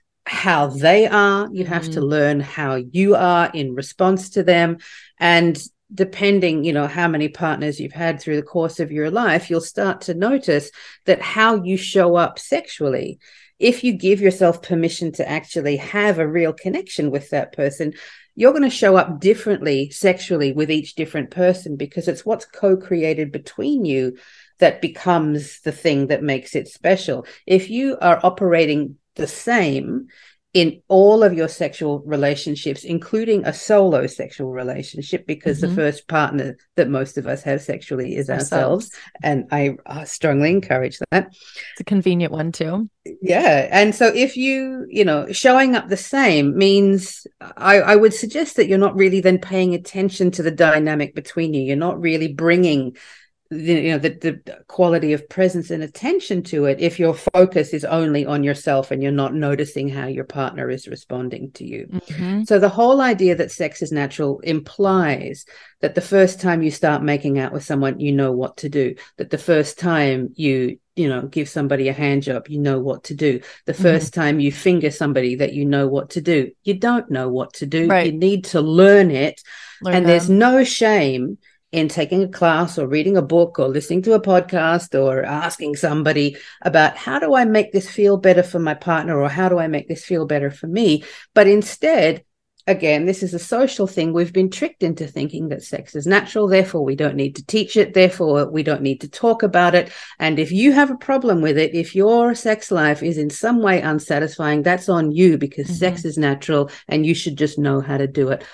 how they are. You have mm-hmm. to learn how you are in response to them. And depending, you know, how many partners you've had through the course of your life, you'll start to notice that how you show up sexually, if you give yourself permission to actually have a real connection with that person, you're going to show up differently sexually with each different person, because it's what's co-created between you that becomes the thing that makes it special. If you are operating the same in all of your sexual relationships, including a solo sexual relationship, because mm-hmm. the first partner that most of us have sexually is ourselves. ourselves. And I uh, strongly encourage that. It's a convenient one too. Yeah. And so if you, you know, showing up the same means I, I would suggest that you're not really then paying attention to the dynamic between you. You're not really bringing The, you know the, the quality of presence and attention to it if your focus is only on yourself and you're not noticing how your partner is responding to you. Mm-hmm. So the whole idea that sex is natural implies that the first time you start making out with someone, you know what to do. That the first time you you know give somebody a hand job, you know what to do. The first mm-hmm. time you finger somebody, that you know what to do. You don't know what to do. Right. You need to learn it. Learn and them. There's no shame in taking a class or reading a book or listening to a podcast or asking somebody about how do I make this feel better for my partner, or how do I make this feel better for me? But instead, again, this is a social thing. We've been tricked into thinking that sex is natural, therefore we don't need to teach it, therefore we don't need to talk about it. And if you have a problem with it, if your sex life is in some way unsatisfying, that's on you, because mm-hmm. sex is natural and you should just know how to do it.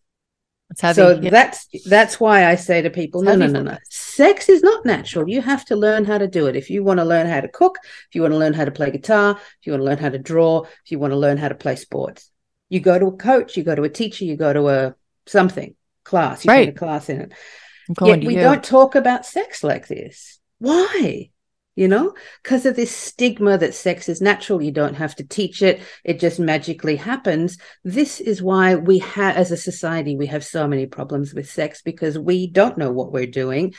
So yeah. that's that's why I say to people, no, no, no, no. Sex is not natural. You have to learn how to do it. If you want to learn how to cook, if you want to learn how to play guitar, if you want to learn how to draw, if you want to learn how to play sports, you go to a coach, you go to a teacher, you go to a something class, you right. take a class in it. Yet we you. don't talk about sex like this. Why? You know, because of this stigma that sex is natural, you don't have to teach it, it just magically happens. This is why we have, as a society, we have so many problems with sex, because we don't know what we're doing.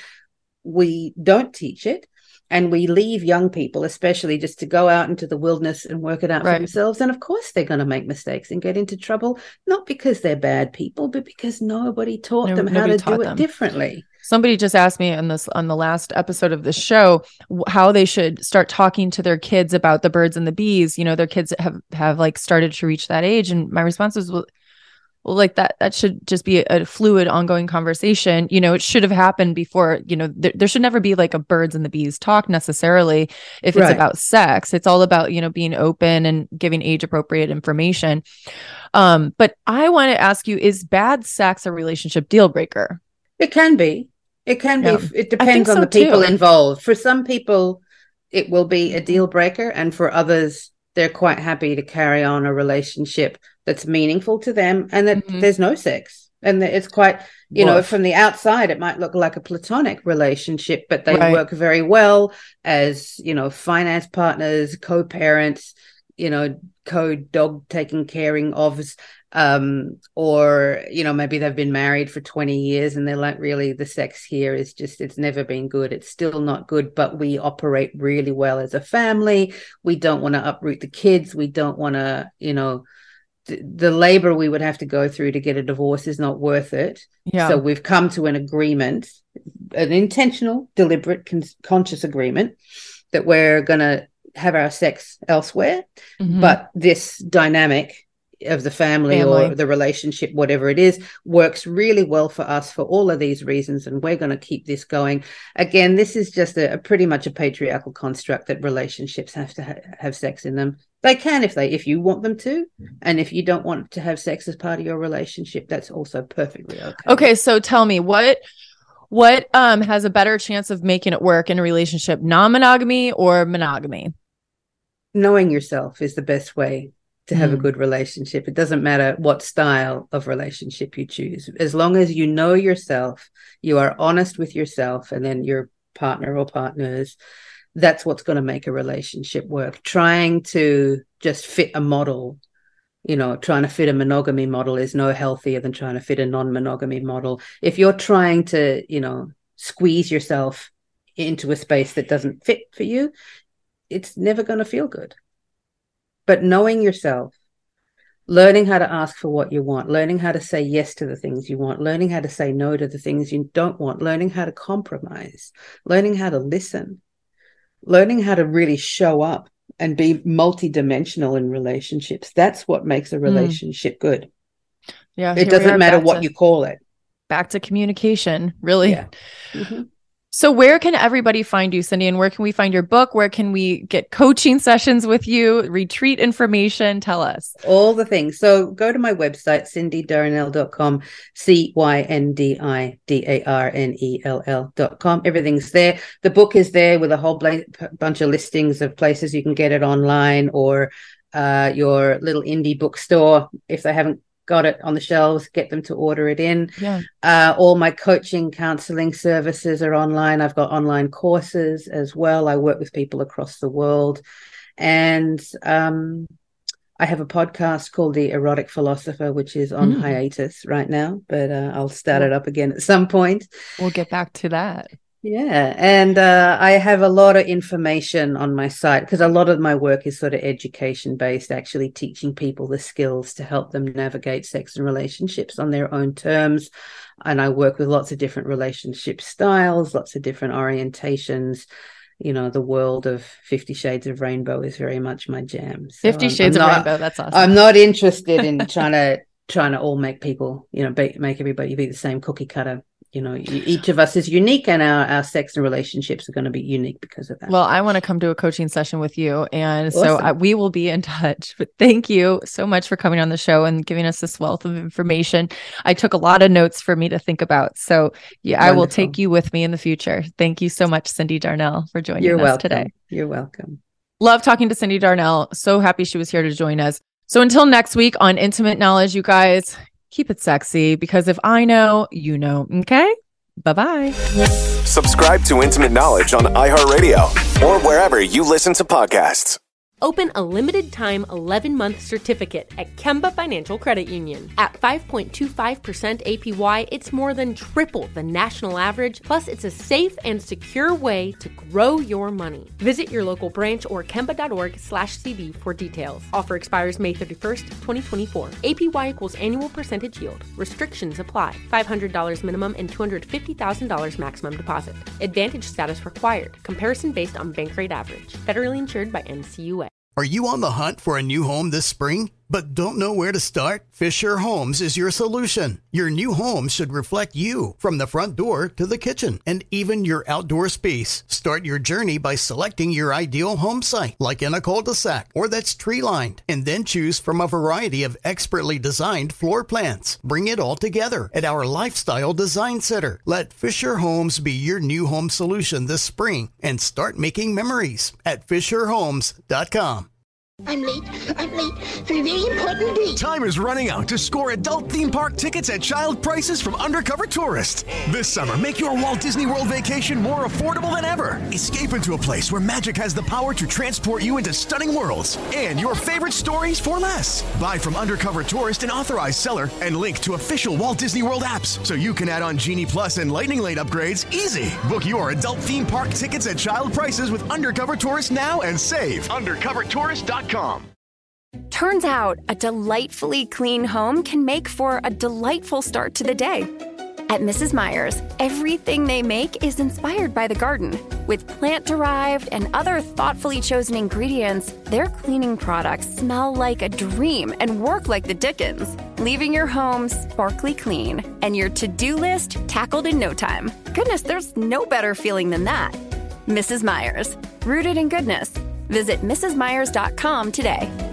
We don't teach it. And we leave young people, especially, just to go out into the wilderness and work it out right. for themselves. And of course, they're going to make mistakes and get into trouble, not because they're bad people, but because nobody taught no, them how to do them. it differently. Somebody just asked me on this on the last episode of the show how they should start talking to their kids about the birds and the bees. You know, their kids have have like started to reach that age, and my response was, well, well like that that should just be a, a fluid, ongoing conversation. You know, it should have happened before. You know, th- there should never be like a birds and the bees talk necessarily if it's right. about sex. It's all about, you know, being open and giving age appropriate information. Um, but I want to ask you: is bad sex a relationship deal breaker? It can be. It can yeah. be. It depends on so the people too. involved. For some people, it will be a deal breaker. And for others, they're quite happy to carry on a relationship that's meaningful to them and that mm-hmm. there's no sex. And that it's quite, you Woof. know, from the outside, it might look like a platonic relationship, but they right. work very well as, you know, finance partners, co-parents, you know, co-dog taking caring ofs. Um, or, you know, maybe they've been married for twenty years and they're like, really, the sex here is just, it's never been good. It's still not good, but we operate really well as a family. We don't want to uproot the kids. We don't want to, you know, th- the labor we would have to go through to get a divorce is not worth it. Yeah. So we've come to an agreement, an intentional, deliberate, con- conscious agreement that we're going to have our sex elsewhere. Mm-hmm. But this dynamic of the family, family or the relationship, whatever it is, works really well for us for all of these reasons, and we're going to keep this going. Again, this is just a, a pretty much a patriarchal construct that relationships have to ha- have sex in them. They can if they if you want them to, and if you don't want to have sex as part of your relationship, that's also perfectly okay. Okay, so tell me what What um has a better chance of making it work in a relationship, non-monogamy or monogamy? Knowing yourself is the best way to have Mm. a good relationship. It doesn't matter what style of relationship you choose. As long as you know yourself, you are honest with yourself and then your partner or partners, that's what's going to make a relationship work. Trying to just fit a model, you know, trying to fit a monogamy model is no healthier than trying to fit a non-monogamy model. If you're trying to, you know, squeeze yourself into a space that doesn't fit for you, it's never going to feel good. But knowing yourself, learning how to ask for what you want, learning how to say yes to the things you want, learning how to say no to the things you don't want, learning how to compromise, learning how to listen, learning how to really show up and be multidimensional in relationships. That's what makes a relationship mm. good. Yeah. It doesn't matter what to, you call it. Back to communication, really. Yeah. Mm-hmm. So where can everybody find you, Cindy? And where can we find your book? Where can we get coaching sessions with you, retreat information? Tell us. All the things. So go to my website, cindy darnell dot com, C Y N D I D A R N E L L dot com. Everything's there. The book is there with a whole bl- bunch of listings of places you can get it online, or uh, your little indie bookstore. If they haven't got it on the shelves, get them to order it in. Yeah. Uh, all my coaching, counseling services are online. I've got online courses as well. I work with people across the world. And um, I have a podcast called The Erotic Philosopher, which is on mm. hiatus right now, but uh, I'll start it up again at some point. We'll get back to that. Yeah. And uh, I have a lot of information on my site because a lot of my work is sort of education based, actually teaching people the skills to help them navigate sex and relationships on their own terms. And I work with lots of different relationship styles, lots of different orientations. You know, the world of Fifty Shades of Rainbow is very much my jam. So Fifty I'm, Shades I'm of not, Rainbow. That's awesome. I'm not interested in trying to trying to all make people, you know, be, make everybody be the same cookie cutter. You know, each of us is unique, and our, our sex and relationships are going to be unique because of that. Well, I want to come to a coaching session with you. And awesome. so I, we will be in touch. But thank you so much for coming on the show and giving us this wealth of information. I took a lot of notes for me to think about. So yeah, Wonderful. I will take you with me in the future. Thank you so much, Cindy Darnell, for joining You're us welcome. today. You're welcome. Love talking to Cindy Darnell. So happy she was here to join us. So until next week on Intimate Knowledge, you guys keep it sexy, because if I know, you know. Okay? Bye-bye. Subscribe to Intimate Knowledge on iHeartRadio or wherever you listen to podcasts. Open a limited-time eleven-month certificate at Kemba Financial Credit Union. At five point two five percent A P Y, it's more than triple the national average, plus it's a safe and secure way to grow your money. Visit your local branch or kemba.org slash CD for details. Offer expires May thirty-first, twenty twenty-four. A P Y equals annual percentage yield. Restrictions apply. five hundred dollars minimum and two hundred fifty thousand dollars maximum deposit. Advantage status required. Comparison based on bank rate average. Federally insured by N C U A. Are you on the hunt for a new home this spring, but don't know where to start? Fisher Homes is your solution. Your new home should reflect you, from the front door to the kitchen, and even your outdoor space. Start your journey by selecting your ideal home site, like in a cul-de-sac or that's tree-lined, and then choose from a variety of expertly designed floor plans. Bring it all together at our Lifestyle Design Center. Let Fisher Homes be your new home solution this spring and start making memories at fisher homes dot com. I'm late. I'm late for a very important date. Time is running out to score adult theme park tickets at child prices from Undercover Tourist. This summer, make your Walt Disney World vacation more affordable than ever. Escape into a place where magic has the power to transport you into stunning worlds and your favorite stories for less. Buy from Undercover Tourist, an authorized seller, and link to official Walt Disney World apps so you can add on Genie Plus and Lightning Lane upgrades easy. Book your adult theme park tickets at child prices with Undercover Tourist now and save. undercover tourist dot com. Turns out a delightfully clean home can make for a delightful start to the day. At Missus Meyer's, everything they make is inspired by the garden. With plant-derived and other thoughtfully chosen ingredients, their cleaning products smell like a dream and work like the Dickens, leaving your home sparkly clean and your to-do list tackled in no time. Goodness, there's no better feeling than that. Missus Meyer's, rooted in goodness. Visit mrs myers dot com today.